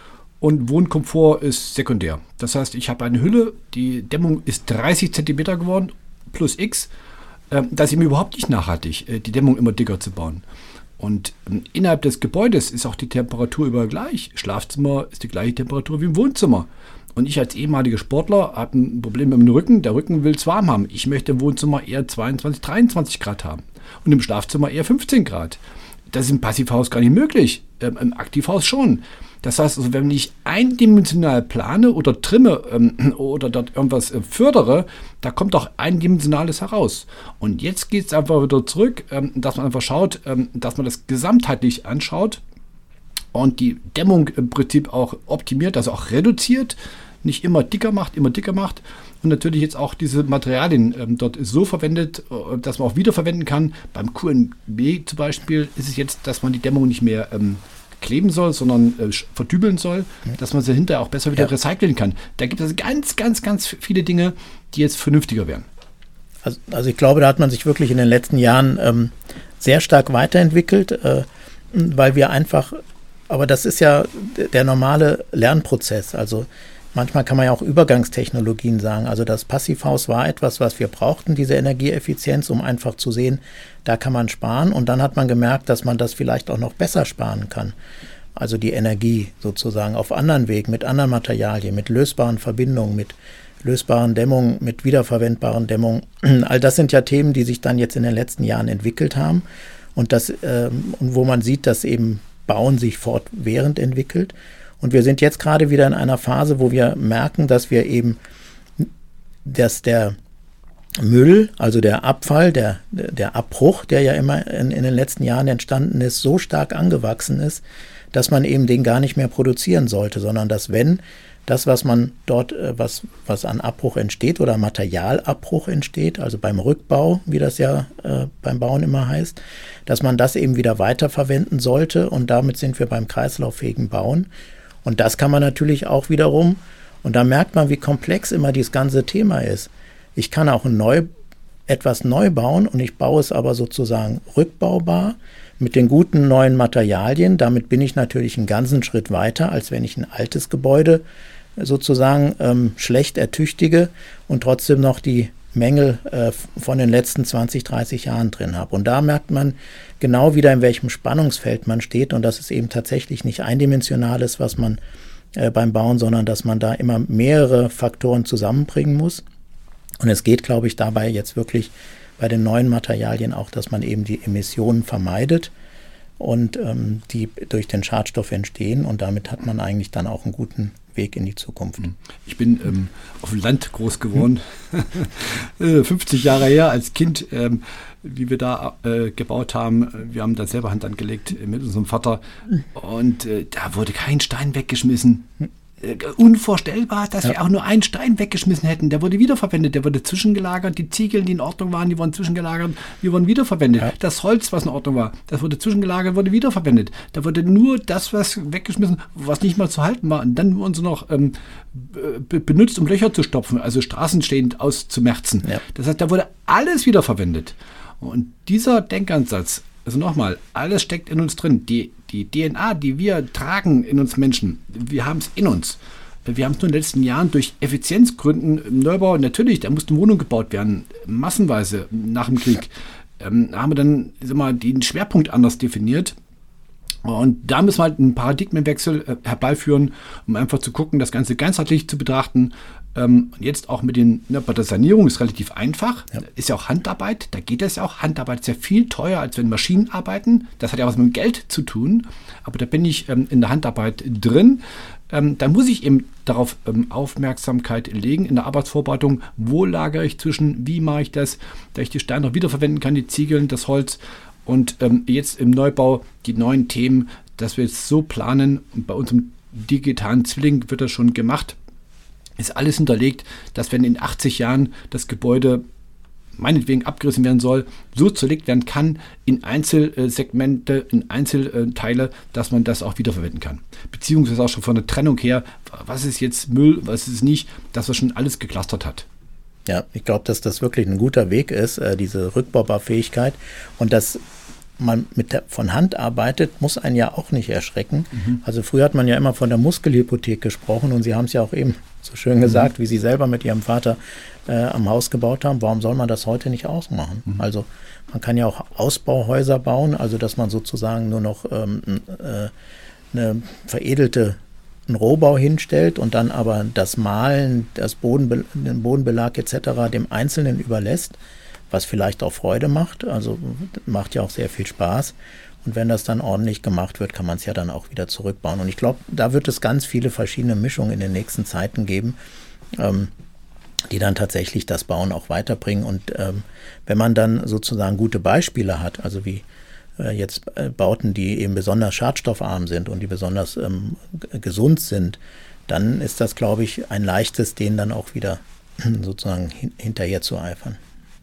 [SPEAKER 2] und Wohnkomfort ist sekundär. Das heißt, ich habe eine Hülle, die Dämmung ist dreißig Zentimeter geworden, plus X. Das ist eben überhaupt nicht nachhaltig, die Dämmung immer dicker zu bauen. Und innerhalb des Gebäudes ist auch die Temperatur überall gleich. Schlafzimmer ist die gleiche Temperatur wie im Wohnzimmer. Und ich als ehemaliger Sportler habe ein Problem mit dem Rücken. Der Rücken will es warm haben. Ich möchte im Wohnzimmer eher zweiundzwanzig, dreiundzwanzig Grad haben und im Schlafzimmer eher fünfzehn Grad. Das ist im Passivhaus gar nicht möglich, ähm, im Aktivhaus schon. Das heißt, also, wenn ich eindimensional plane oder trimme ähm, oder dort irgendwas äh, fördere, da kommt auch Eindimensionales heraus. Und jetzt geht es einfach wieder zurück, ähm, dass man einfach schaut, ähm, dass man das gesamtheitlich anschaut und die Dämmung im Prinzip auch optimiert, also auch reduziert, nicht immer dicker macht, immer dicker macht und natürlich jetzt auch diese Materialien ähm, dort so verwendet, äh, dass man auch wiederverwenden kann. Beim Q N B zum Beispiel ist es jetzt, dass man die Dämmung nicht mehr ähm, kleben soll, sondern äh, verdübeln soll, dass man sie hinterher auch besser wieder ja. recyceln kann. Da gibt es ganz, ganz, ganz viele Dinge, die jetzt vernünftiger wären.
[SPEAKER 3] Also, also ich glaube, da hat man sich wirklich in den letzten Jahren ähm, sehr stark weiterentwickelt, äh, weil wir einfach, aber das ist ja der normale Lernprozess, also manchmal kann man ja auch Übergangstechnologien sagen. Also das Passivhaus war etwas, was wir brauchten, diese Energieeffizienz, um einfach zu sehen, da kann man sparen. Und dann hat man gemerkt, dass man das vielleicht auch noch besser sparen kann. Also die Energie sozusagen auf anderen Wegen, mit anderen Materialien, mit lösbaren Verbindungen, mit lösbaren Dämmungen, mit wiederverwendbaren Dämmungen. All das sind ja Themen, die sich dann jetzt in den letzten Jahren entwickelt haben. Und, das, ähm, und wo man sieht, dass eben Bauen sich fortwährend entwickelt. Und wir sind jetzt gerade wieder in einer Phase, wo wir merken, dass wir eben, dass der Müll, also der Abfall, der, der Abbruch, der ja immer in, in den letzten Jahren entstanden ist, so stark angewachsen ist, dass man eben den gar nicht mehr produzieren sollte, sondern dass wenn das, was man dort, was, was an Abbruch entsteht oder Materialabbruch entsteht, also beim Rückbau, wie das ja äh, beim Bauen immer heißt, dass man das eben wieder weiterverwenden sollte und damit sind wir beim kreislauffähigen Bauen. Und das kann man natürlich auch wiederum, und da merkt man, wie komplex immer dieses ganze Thema ist. Ich kann auch ein neu, etwas neu bauen und ich baue es aber sozusagen rückbaubar mit den guten neuen Materialien. Damit bin ich natürlich einen ganzen Schritt weiter, als wenn ich ein altes Gebäude sozusagen ähm, schlecht ertüchtige und trotzdem noch die Mängel äh, von den letzten zwanzig, dreißig Jahren drin habe. Und da merkt man genau wieder, in welchem Spannungsfeld man steht und dass es eben tatsächlich nicht eindimensional ist, was man äh, beim Bauen, sondern dass man da immer mehrere Faktoren zusammenbringen muss. Und es geht, glaube ich, dabei jetzt wirklich bei den neuen Materialien auch, dass man eben die Emissionen vermeidet und ähm, die durch den Schadstoff entstehen und damit hat man eigentlich dann auch einen guten Weg in die Zukunft.
[SPEAKER 2] Ich bin ähm, auf dem Land groß geworden, fünfzig Jahre her als Kind, ähm, wie wir da äh, gebaut haben. Wir haben da selber Hand angelegt äh, mit unserem Vater und äh, da wurde kein Stein weggeschmissen. Äh, unvorstellbar, dass ja. wir auch nur einen Stein weggeschmissen hätten. Der wurde wiederverwendet, der wurde zwischengelagert. Die Ziegel, die in Ordnung waren, die wurden zwischengelagert, die wurden wiederverwendet. Ja. Das Holz, was in Ordnung war, das wurde zwischengelagert, wurde wiederverwendet. Da wurde nur das, was weggeschmissen, was nicht mal zu halten war. Und dann wurden sie noch ähm, be- benutzt, um Löcher zu stopfen, also straßenstehend auszumerzen. Ja. Das heißt, da wurde alles wiederverwendet. Und dieser Denkansatz, also nochmal, alles steckt in uns drin. Die, die D N A, die wir tragen in uns Menschen, wir haben es in uns. Wir haben es nur in den letzten Jahren durch Effizienzgründen im Neubau, natürlich, da mussten Wohnungen gebaut werden, massenweise nach dem Krieg, ähm, haben wir dann sag mal, den Schwerpunkt anders definiert. Und da müssen wir halt einen Paradigmenwechsel äh, herbeiführen, um einfach zu gucken, das Ganze ganzheitlich zu betrachten. Ähm, jetzt auch mit den, ne, bei der Sanierung ist relativ einfach, ja. Ist ja auch Handarbeit, da geht das ja auch. Handarbeit ist ja viel teurer, als wenn Maschinen arbeiten. Das hat ja was mit dem Geld zu tun, aber da bin ich ähm, in der Handarbeit drin. Ähm, dann muss ich eben darauf ähm, Aufmerksamkeit legen in der Arbeitsvorbereitung. Wo lagere ich zwischen, wie mache ich das, dass ich die Steine noch wiederverwenden kann, die Ziegeln, das Holz. Und ähm, jetzt im Neubau die neuen Themen, dass wir jetzt so planen, und bei unserem digitalen Zwilling wird das schon gemacht, ist alles hinterlegt, dass wenn in achtzig Jahren das Gebäude meinetwegen abgerissen werden soll, so zerlegt werden kann in Einzelsegmente, in Einzelteile, dass man das auch wiederverwenden kann. Beziehungsweise auch schon von der Trennung her, was ist jetzt Müll, was ist nicht, dass er schon alles geclustert hat.
[SPEAKER 3] Ja, ich glaube, dass das wirklich ein guter Weg ist, äh, diese Rückbaubarfähigkeit. Und dass man mit der, von Hand arbeitet, muss einen ja auch nicht erschrecken. Mhm. Also früher hat man ja immer von der Muskelhypothek gesprochen und Sie haben es ja auch eben so schön gesagt, mhm. wie Sie selber mit Ihrem Vater äh, am Haus gebaut haben. Warum soll man das heute nicht ausmachen? Mhm. Also man kann ja auch Ausbauhäuser bauen, also dass man sozusagen nur noch ähm, äh, eine veredelte einen Rohbau hinstellt und dann aber das Malen, das Bodenbe- den Bodenbelag et cetera dem Einzelnen überlässt, was vielleicht auch Freude macht, also macht ja auch sehr viel Spaß. Und wenn das dann ordentlich gemacht wird, kann man es ja dann auch wieder zurückbauen. Und ich glaube, da wird es ganz viele verschiedene Mischungen in den nächsten Zeiten geben, ähm, die dann tatsächlich das Bauen auch weiterbringen. Und ähm, wenn man dann sozusagen gute Beispiele hat, also wie äh, jetzt äh, Bauten, die eben besonders schadstoffarm sind und die besonders ähm, g- gesund sind, dann ist das, glaube ich, ein leichtes, denen dann auch wieder sozusagen hin- hinterher zu eifern.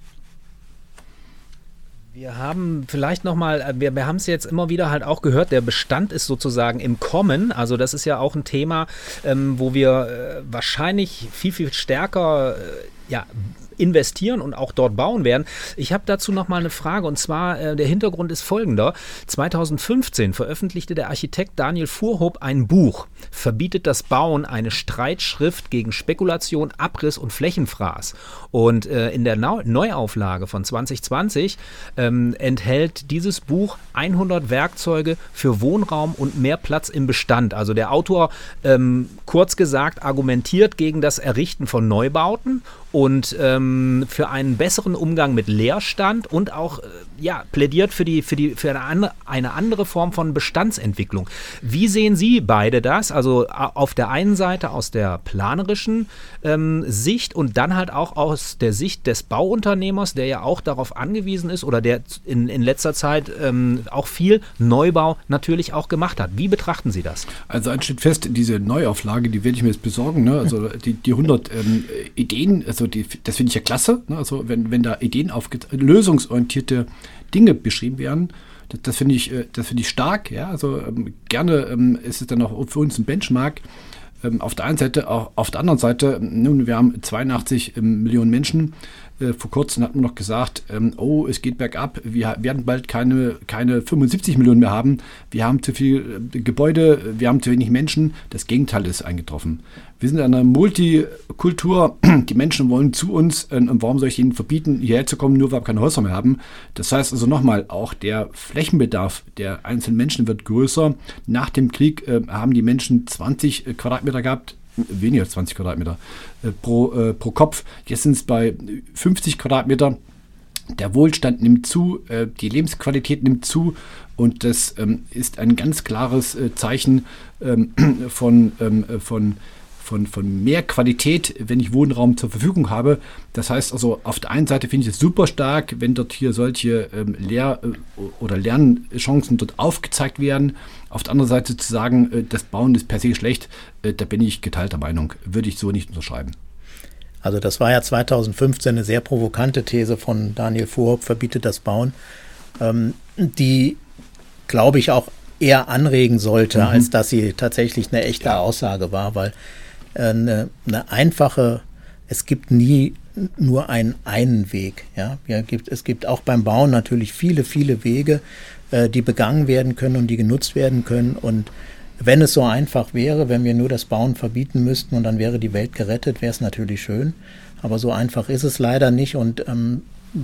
[SPEAKER 1] Wir haben vielleicht nochmal, wir, wir haben es jetzt immer wieder halt auch gehört, der Bestand ist sozusagen im Kommen. Also das ist ja auch ein Thema, ähm, wo wir äh, wahrscheinlich viel, viel stärker äh, ja, investieren und auch dort bauen werden. Ich habe dazu nochmal eine Frage und zwar, äh, der Hintergrund ist folgender. zweitausendfünfzehn veröffentlichte der Architekt Daniel Fuhrhopp ein Buch, Verbietet das Bauen, eine Streitschrift gegen Spekulation, Abriss und Flächenfraß. Und äh, in der Nau- Neuauflage von zwanzig zwanzig ähm, enthält dieses Buch hundert Werkzeuge für Wohnraum und mehr Platz im Bestand. Also der Autor, ähm, kurz gesagt, argumentiert gegen das Errichten von Neubauten und ähm, für einen besseren Umgang mit Leerstand und auch äh, ja, plädiert für, die, für, die, für eine, andere, eine andere Form von Bestandsentwicklung. Wie sehen Sie beide das? Also auf der einen Seite aus der planerischen ähm, Sicht und dann halt auch aus der Sicht des Bauunternehmers, der ja auch darauf angewiesen ist oder der in, in letzter Zeit ähm, auch viel Neubau natürlich auch gemacht hat. Wie betrachten Sie das?
[SPEAKER 2] Also eins steht fest, diese Neuauflage, die werde ich mir jetzt besorgen. Ne? Also die, die hundert ähm, Ideen, also die, das finde ich ja klasse. Ne? Also wenn, wenn da Ideen auf lösungsorientierte Dinge beschrieben werden, das, das finde ich, das finde ich stark. Ja? Also ähm, gerne ähm, ist es dann auch für uns ein Benchmark. Ähm, auf der einen Seite, auch auf der anderen Seite, nun, wir haben zweiundachtzig ähm, Millionen Menschen. Äh, vor kurzem hat man noch gesagt, ähm, oh, es geht bergab, wir werden bald keine, keine fünfundsiebzig Millionen mehr haben. Wir haben zu viel äh, Gebäude, wir haben zu wenig Menschen. Das Gegenteil ist eingetroffen. Wir sind in einer Multikultur, die Menschen wollen zu uns, äh, und warum soll ich ihnen verbieten, hierher zu kommen, nur weil wir keine Häuser mehr haben? Das heißt also nochmal, auch der Flächenbedarf der einzelnen Menschen wird größer. Nach dem Krieg äh, haben die Menschen zwanzig äh, Quadratmeter gehabt, weniger als zwanzig Quadratmeter äh, pro, äh, pro Kopf. Jetzt sind es bei fünfzig Quadratmeter. Der Wohlstand nimmt zu, äh, die Lebensqualität nimmt zu und das ähm, ist ein ganz klares äh, Zeichen ähm, von, ähm, von Von, von mehr Qualität, wenn ich Wohnraum zur Verfügung habe. Das heißt also, auf der einen Seite finde ich es super stark, wenn dort hier solche ähm, Lehr- oder Lernchancen dort aufgezeigt werden. Auf der anderen Seite zu sagen, äh, das Bauen ist per se schlecht, äh, da bin ich geteilter Meinung. Würde ich so nicht unterschreiben.
[SPEAKER 3] Also das war ja zweitausendfünfzehn eine sehr provokante These von Daniel Fuhrhopp, verbietet das Bauen, ähm, die, glaube ich, auch eher anregen sollte, mhm. als dass sie tatsächlich eine echte ja. Aussage war, weil Eine, eine einfache, es gibt nie nur einen, einen Weg. Ja? Ja, gibt, es gibt auch beim Bauen natürlich viele, viele Wege, äh, die begangen werden können und die genutzt werden können. Und wenn es so einfach wäre, wenn wir nur das Bauen verbieten müssten und dann wäre die Welt gerettet, wäre es natürlich schön. Aber so einfach ist es leider nicht. Und ähm,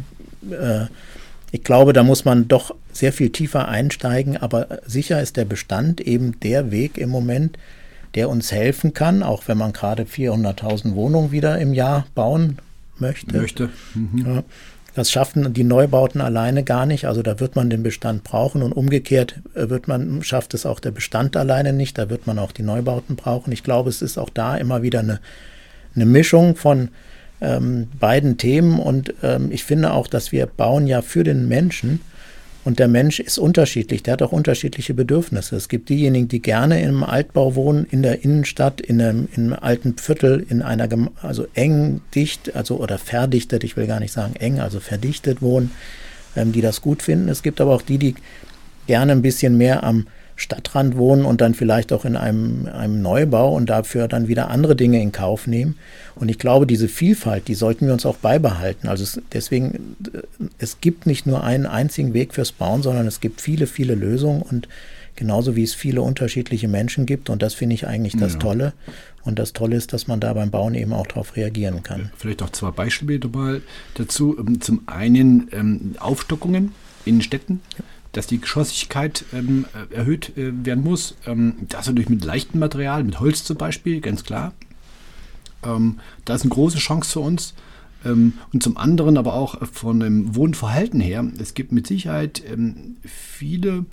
[SPEAKER 3] äh, ich glaube, da muss man doch sehr viel tiefer einsteigen. Aber sicher ist der Bestand eben der Weg im Moment, der uns helfen kann, auch wenn man gerade vierhunderttausend Wohnungen wieder im Jahr bauen möchte.
[SPEAKER 2] möchte. Mhm.
[SPEAKER 3] Das schaffen die Neubauten alleine gar nicht. Also da wird man den Bestand brauchen und umgekehrt wird man, schafft es auch der Bestand alleine nicht. Da wird man auch die Neubauten brauchen. Ich glaube, es ist auch da immer wieder eine, eine Mischung von ähm, beiden Themen. Und ähm, ich finde auch, dass wir bauen ja für den Menschen. Und der Mensch ist unterschiedlich, der hat auch unterschiedliche Bedürfnisse. Es gibt diejenigen, die gerne im Altbau wohnen, in der Innenstadt, in einem, in einem alten Viertel, in einer, also eng, dicht, also oder verdichtet, ich will gar nicht sagen eng, also verdichtet wohnen, ähm, die das gut finden. Es gibt aber auch die, die gerne ein bisschen mehr am Stadtrand wohnen und dann vielleicht auch in einem, einem Neubau und dafür dann wieder andere Dinge in Kauf nehmen. Und ich glaube, diese Vielfalt, die sollten wir uns auch beibehalten. Also es, deswegen, es gibt nicht nur einen einzigen Weg fürs Bauen, sondern es gibt viele, viele Lösungen und genauso wie es viele unterschiedliche Menschen gibt. Und das finde ich eigentlich das ja. Tolle. Und das Tolle ist, dass man da beim Bauen eben auch darauf reagieren kann.
[SPEAKER 2] Vielleicht auch zwei Beispiele mal dazu. Zum einen ähm, Aufstockungen in Städten. dass die Geschossigkeit ähm, erhöht äh, werden muss. Ähm, das natürlich mit leichtem Material, mit Holz zum Beispiel, ganz klar. Ähm, das ist eine große Chance für uns. Ähm, und zum anderen aber auch von dem Wohnverhalten her. Es gibt mit Sicherheit ähm, viele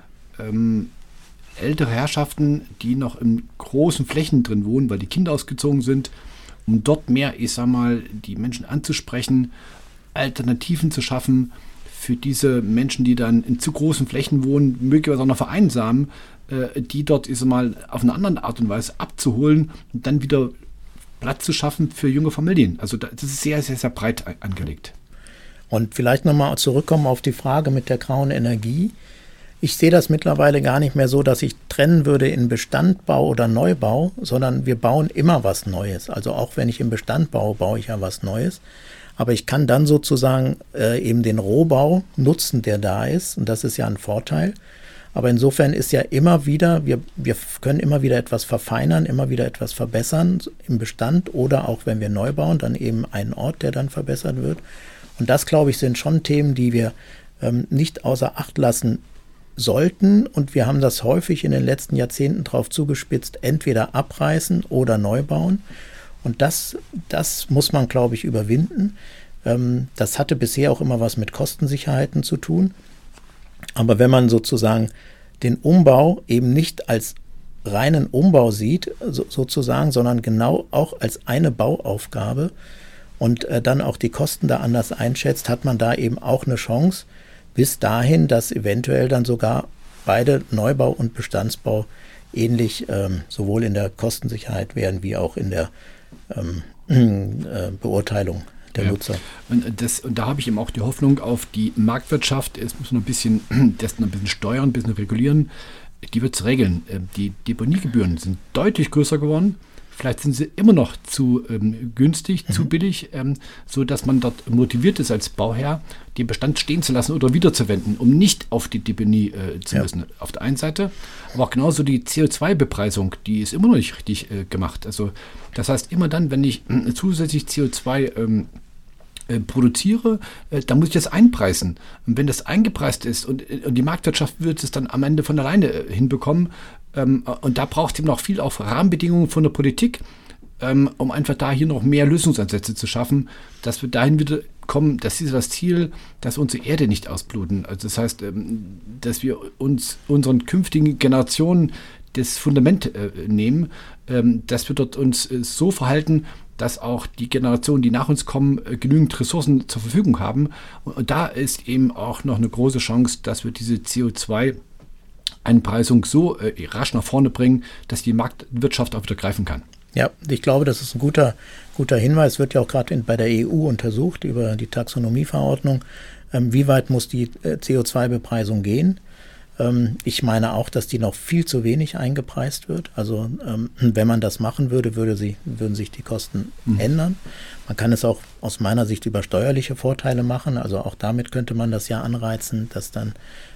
[SPEAKER 2] ähm, ältere Herrschaften, die noch in großen Flächen drin wohnen, weil die Kinder ausgezogen sind, um dort mehr, ich sag mal, die Menschen anzusprechen, Alternativen zu schaffen für diese Menschen, die dann in zu großen Flächen wohnen, möglicherweise auch noch vereinsamen, äh, die dort, ich sag mal, auf eine andere Art und Weise abzuholen und dann wieder Platz zu schaffen für junge Familien. Also das ist sehr, sehr, sehr breit angelegt.
[SPEAKER 3] Und vielleicht nochmal zurückkommen auf die Frage mit der grauen Energie. Ich sehe das mittlerweile gar nicht mehr so, dass ich trennen würde in Bestandbau oder Neubau, sondern wir bauen immer was Neues. Also auch wenn ich im Bestand baue, baue ich ja was Neues. Aber ich kann dann sozusagen äh, eben den Rohbau nutzen, der da ist. Und das ist ja ein Vorteil. Aber insofern ist ja immer wieder, wir, wir können immer wieder etwas verfeinern, immer wieder etwas verbessern im Bestand oder auch wenn wir neu bauen, dann eben einen Ort, der dann verbessert wird. Und das, glaube ich, sind schon Themen, die wir ähm, nicht außer Acht lassen sollten. Und wir haben das häufig in den letzten Jahrzehnten drauf zugespitzt, entweder abreißen oder neu bauen. Und das, das muss man, glaube ich, überwinden. Ähm, das hatte bisher auch immer was mit Kostensicherheiten zu tun. Aber wenn man sozusagen den Umbau eben nicht als reinen Umbau sieht, so, sozusagen, sondern genau auch als eine Bauaufgabe und äh, dann auch die Kosten da anders einschätzt, hat man da eben auch eine Chance, bis dahin, dass eventuell dann sogar beide Neubau und Bestandsbau ähnlich ähm, sowohl in der Kostensicherheit werden wie auch in der ähm, äh, Beurteilung der
[SPEAKER 2] ja.
[SPEAKER 3] Nutzer.
[SPEAKER 2] Und, das, und da habe ich eben auch die Hoffnung auf die Marktwirtschaft. Es muss noch ein bisschen, das noch ein bisschen steuern, ein bisschen regulieren. Die wird es regeln. Die Deponiegebühren sind deutlich größer geworden. Vielleicht sind sie immer noch zu ähm, günstig, mhm. zu billig, ähm, so dass man dort motiviert ist als Bauherr, den Bestand stehen zu lassen oder wiederzuwenden, um nicht auf die Deponie äh, zu ja. müssen. Auf der einen Seite, aber auch genauso die C O zwei Bepreisung, die ist immer noch nicht richtig äh, gemacht. Also das heißt, immer dann, wenn ich äh, zusätzlich C O zwei ähm, äh, produziere, äh, dann muss ich das einpreisen. Und wenn das eingepreist ist und, und die Marktwirtschaft wird es dann am Ende von alleine äh, hinbekommen, Ähm, und da braucht es eben noch viel auf Rahmenbedingungen von der Politik, ähm, um einfach da hier noch mehr Lösungsansätze zu schaffen, dass wir dahin wieder kommen, das ist das Ziel, dass unsere Erde nicht ausbluten. Also das heißt, ähm, dass wir uns unseren künftigen Generationen das Fundament äh, nehmen, ähm, dass wir dort uns äh, so verhalten, dass auch die Generationen, die nach uns kommen, äh, genügend Ressourcen zur Verfügung haben. Und, und da ist eben auch noch eine große Chance, dass wir diese C O zwei Einpreisung so äh, rasch nach vorne bringen, dass die Marktwirtschaft auch wieder greifen kann.
[SPEAKER 3] Ja, ich glaube, das ist ein guter, guter Hinweis. Wird ja auch gerade bei der E U untersucht über die Taxonomieverordnung. Ähm, wie weit muss die äh, C O zwei Bepreisung gehen? Ähm, ich meine auch, dass die noch viel zu wenig eingepreist wird. Also ähm, wenn man das machen würde, würde sie, würden sich die Kosten mhm. ändern. Man kann es auch aus meiner Sicht über steuerliche Vorteile machen. Also auch damit könnte man das ja anreizen, dass dann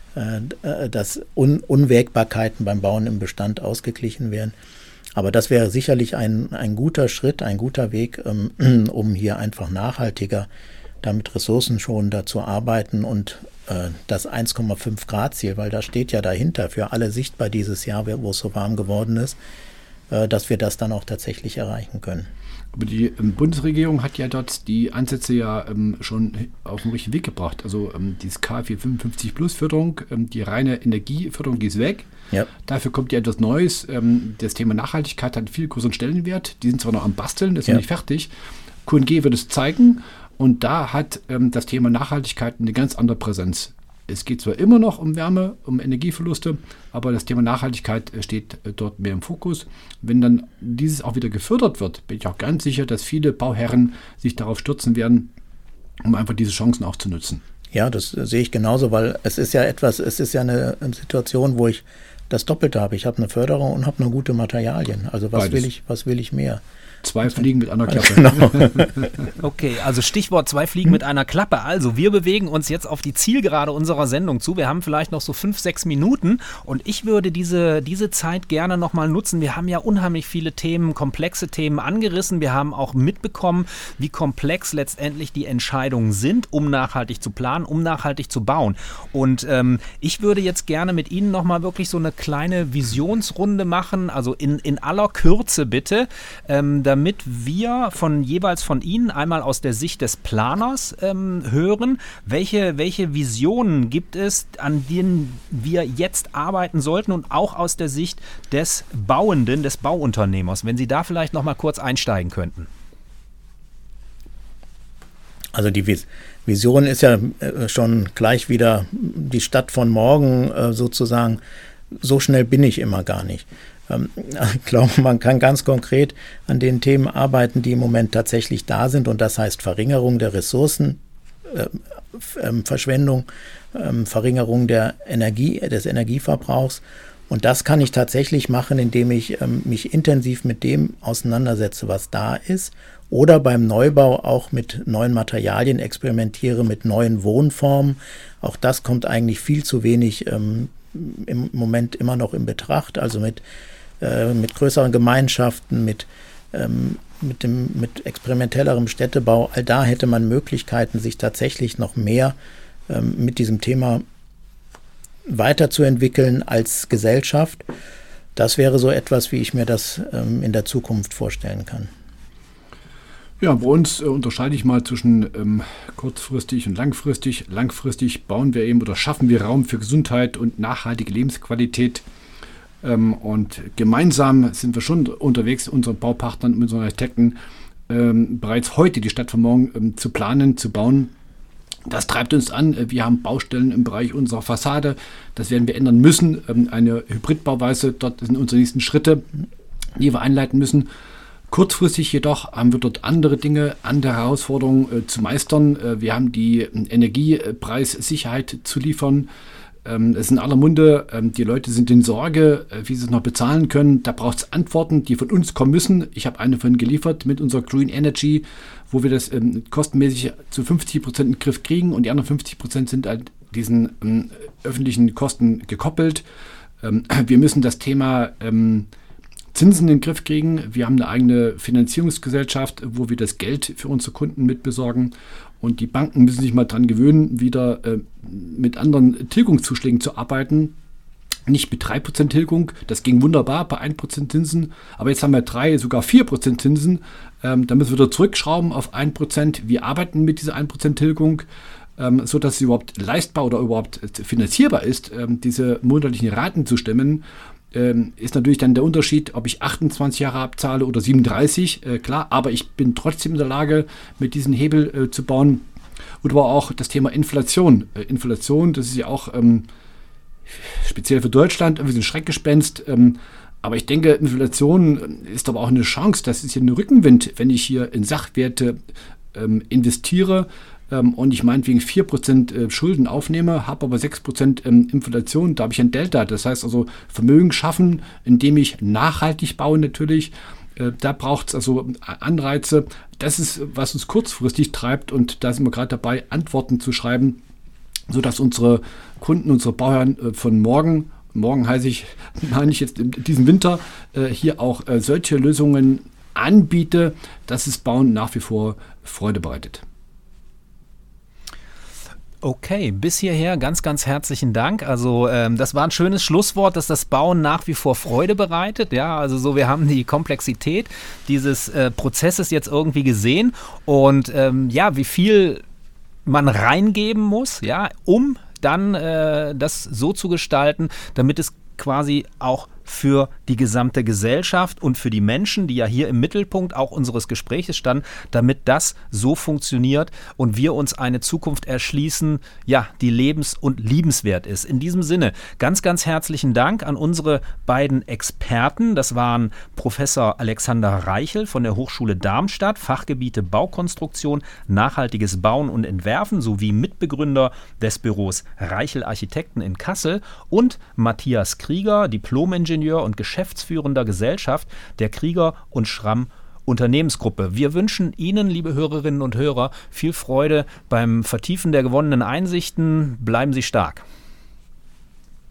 [SPEAKER 3] dass Un- Unwägbarkeiten beim Bauen im Bestand ausgeglichen werden. Aber das wäre sicherlich ein, ein guter Schritt, ein guter Weg, ähm, um hier einfach nachhaltiger damit ressourcenschonender zu arbeiten und äh, das eins Komma fünf Grad Ziel, weil da steht ja dahinter für alle sichtbar dieses Jahr, wo es so warm geworden ist, äh, dass wir das dann auch tatsächlich erreichen können.
[SPEAKER 2] Aber die ähm, Bundesregierung hat ja dort die Ansätze ja ähm, schon auf den richtigen Weg gebracht. Also ähm, dieses K vierhundertfünfundfünfzig Plus Förderung, ähm, die reine Energieförderung, die ist weg. Ja. Dafür kommt ja etwas Neues. Ähm, das Thema Nachhaltigkeit hat einen viel größeren Stellenwert. Die sind zwar noch am Basteln, das ist ja noch nicht fertig. Q N G wird es zeigen. Und da hat ähm, das Thema Nachhaltigkeit eine ganz andere Präsenz. Es geht zwar immer noch um Wärme, um Energieverluste, aber das Thema Nachhaltigkeit steht dort mehr im Fokus. Wenn dann dieses auch wieder gefördert wird, bin ich auch ganz sicher, dass viele Bauherren sich darauf stürzen werden, um einfach diese Chancen auch zu nutzen.
[SPEAKER 3] Ja, das sehe ich genauso, weil es ist ja etwas, es ist ja eine Situation, wo ich das Doppelte habe. Ich habe eine Förderung und habe noch gute Materialien. Also was
[SPEAKER 2] Beides.
[SPEAKER 3] will ich, was will ich mehr?
[SPEAKER 2] Zwei Fliegen mit einer Klappe.
[SPEAKER 3] Genau.
[SPEAKER 1] Okay, also Stichwort zwei Fliegen mit einer Klappe. Also wir bewegen uns jetzt auf die Zielgerade unserer Sendung zu. Wir haben vielleicht noch so fünf, sechs Minuten und ich würde diese, diese Zeit gerne nochmal nutzen. Wir haben ja unheimlich viele Themen, komplexe Themen angerissen. Wir haben auch mitbekommen, wie komplex letztendlich die Entscheidungen sind, um nachhaltig zu planen, um nachhaltig zu bauen. Und ähm, ich würde jetzt gerne mit Ihnen nochmal wirklich so eine kleine Visionsrunde machen, also in, in aller Kürze bitte, ähm, damit wir von jeweils von Ihnen einmal aus der Sicht des Planers ähm, hören, welche, welche Visionen gibt es, an denen wir jetzt arbeiten sollten und auch aus der Sicht des Bauenden, des Bauunternehmers, wenn Sie da vielleicht noch mal kurz einsteigen könnten.
[SPEAKER 3] Also die Vision ist ja schon gleich wieder die Stadt von morgen sozusagen. So schnell bin ich immer gar nicht. Ich glaube, man kann ganz konkret an den Themen arbeiten, die im Moment tatsächlich da sind. Und das heißt Verringerung der Ressourcen, äh, Verschwendung, äh, Verringerung der Energie, des Energieverbrauchs. Und das kann ich tatsächlich machen, indem ich äh, mich intensiv mit dem auseinandersetze, was da ist. Oder beim Neubau auch mit neuen Materialien experimentiere, mit neuen Wohnformen. Auch das kommt eigentlich viel zu wenig ähm, im Moment immer noch in Betracht. Also mit mit größeren Gemeinschaften, mit, ähm, mit, dem, mit experimentellerem Städtebau, all da hätte man Möglichkeiten, sich tatsächlich noch mehr ähm, mit diesem Thema weiterzuentwickeln als Gesellschaft. Das wäre so etwas, wie ich mir das ähm, in der Zukunft vorstellen kann.
[SPEAKER 2] Ja, bei uns äh, unterscheide ich mal zwischen ähm, kurzfristig und langfristig. Langfristig bauen wir eben oder schaffen wir Raum für Gesundheit und nachhaltige Lebensqualität. Ähm, und gemeinsam sind wir schon unterwegs, unseren Baupartnern und unseren Architekten, ähm, bereits heute die Stadt von morgen ähm, zu planen, zu bauen. Das treibt uns an. Wir haben Baustellen im Bereich unserer Fassade. Das werden wir ändern müssen. Ähm, eine Hybridbauweise, dort sind unsere nächsten Schritte, die wir einleiten müssen. Kurzfristig jedoch haben wir dort andere Dinge, andere Herausforderungen äh, zu meistern. Äh, wir haben die äh, Energiepreissicherheit zu liefern. Es ist in aller Munde, die Leute sind in Sorge, wie sie es noch bezahlen können. Da braucht es Antworten, die von uns kommen müssen. Ich habe eine von geliefert mit unserer Green Energy, wo wir das ähm, kostenmäßig zu fünfzig Prozent in den Griff kriegen und die anderen fünfzig Prozent sind an diesen ähm, öffentlichen Kosten gekoppelt. Ähm, wir müssen das Thema ähm, Zinsen in den Griff kriegen. Wir haben eine eigene Finanzierungsgesellschaft, wo wir das Geld für unsere Kunden mitbesorgen. Und die Banken müssen sich mal dran gewöhnen, wieder äh, mit anderen Tilgungszuschlägen zu arbeiten. Nicht mit drei Prozent Tilgung, das ging wunderbar bei ein Prozent Zinsen. Aber jetzt haben wir drei, sogar vier Prozent Zinsen. Ähm, da müssen wir wieder zurückschrauben auf ein Prozent. Wir arbeiten mit dieser ein Prozent Tilgung, ähm, sodass es überhaupt leistbar oder überhaupt finanzierbar ist, ähm, diese monatlichen Raten zu stemmen. Ähm, ist natürlich dann der Unterschied, ob ich achtundzwanzig Jahre abzahle oder siebenunddreißig, äh, klar, aber ich bin trotzdem in der Lage, mit diesem Hebel äh, zu bauen. Und aber auch das Thema Inflation. Äh, Inflation, das ist ja auch ähm, speziell für Deutschland irgendwie so ein Schreckgespenst. Ähm, aber ich denke, Inflation ist aber auch eine Chance. Das ist ja ein Rückenwind, wenn ich hier in Sachwerte ähm, investiere ähm, und ich meinetwegen vier Prozent äh, Schulden aufnehme, habe aber sechs Prozent ähm, Inflation. Da habe ich ein Delta. Das heißt also Vermögen schaffen, indem ich nachhaltig baue natürlich. Äh, da braucht es also Anreize. Das ist, was uns kurzfristig treibt. Und da sind wir gerade dabei, Antworten zu schreiben, sodass unsere Kunden, unsere Bauherren äh, von morgen, morgen heiße ich, meine ich jetzt in diesem Winter, äh, hier auch äh, solche Lösungen anbiete, dass es Bauen nach wie vor Freude bereitet.
[SPEAKER 1] Okay, bis hierher ganz, ganz herzlichen Dank. Also ähm, das war ein schönes Schlusswort, dass das Bauen nach wie vor Freude bereitet. Ja, also so, wir haben die Komplexität dieses äh, Prozesses jetzt irgendwie gesehen und ähm, ja, wie viel man reingeben muss, ja, um dann äh, das so zu gestalten, damit es quasi auch für die gesamte Gesellschaft und für die Menschen, die ja hier im Mittelpunkt auch unseres Gesprächs standen, damit das so funktioniert und wir uns eine Zukunft erschließen, ja, die lebens- und liebenswert ist. In diesem Sinne, ganz, ganz herzlichen Dank an unsere beiden Experten. Das waren Professor Alexander Reichel von der Hochschule Darmstadt, Fachgebiete Baukonstruktion, nachhaltiges Bauen und Entwerfen sowie Mitbegründer des Büros Reichel Architekten in Kassel, und Matthias Krieger, Diplom-Ingenieur und geschäftsführender Gesellschaft der Krieger und Schramm Unternehmensgruppe. Wir wünschen Ihnen, liebe Hörerinnen und Hörer, viel Freude beim Vertiefen der gewonnenen Einsichten. Bleiben Sie stark.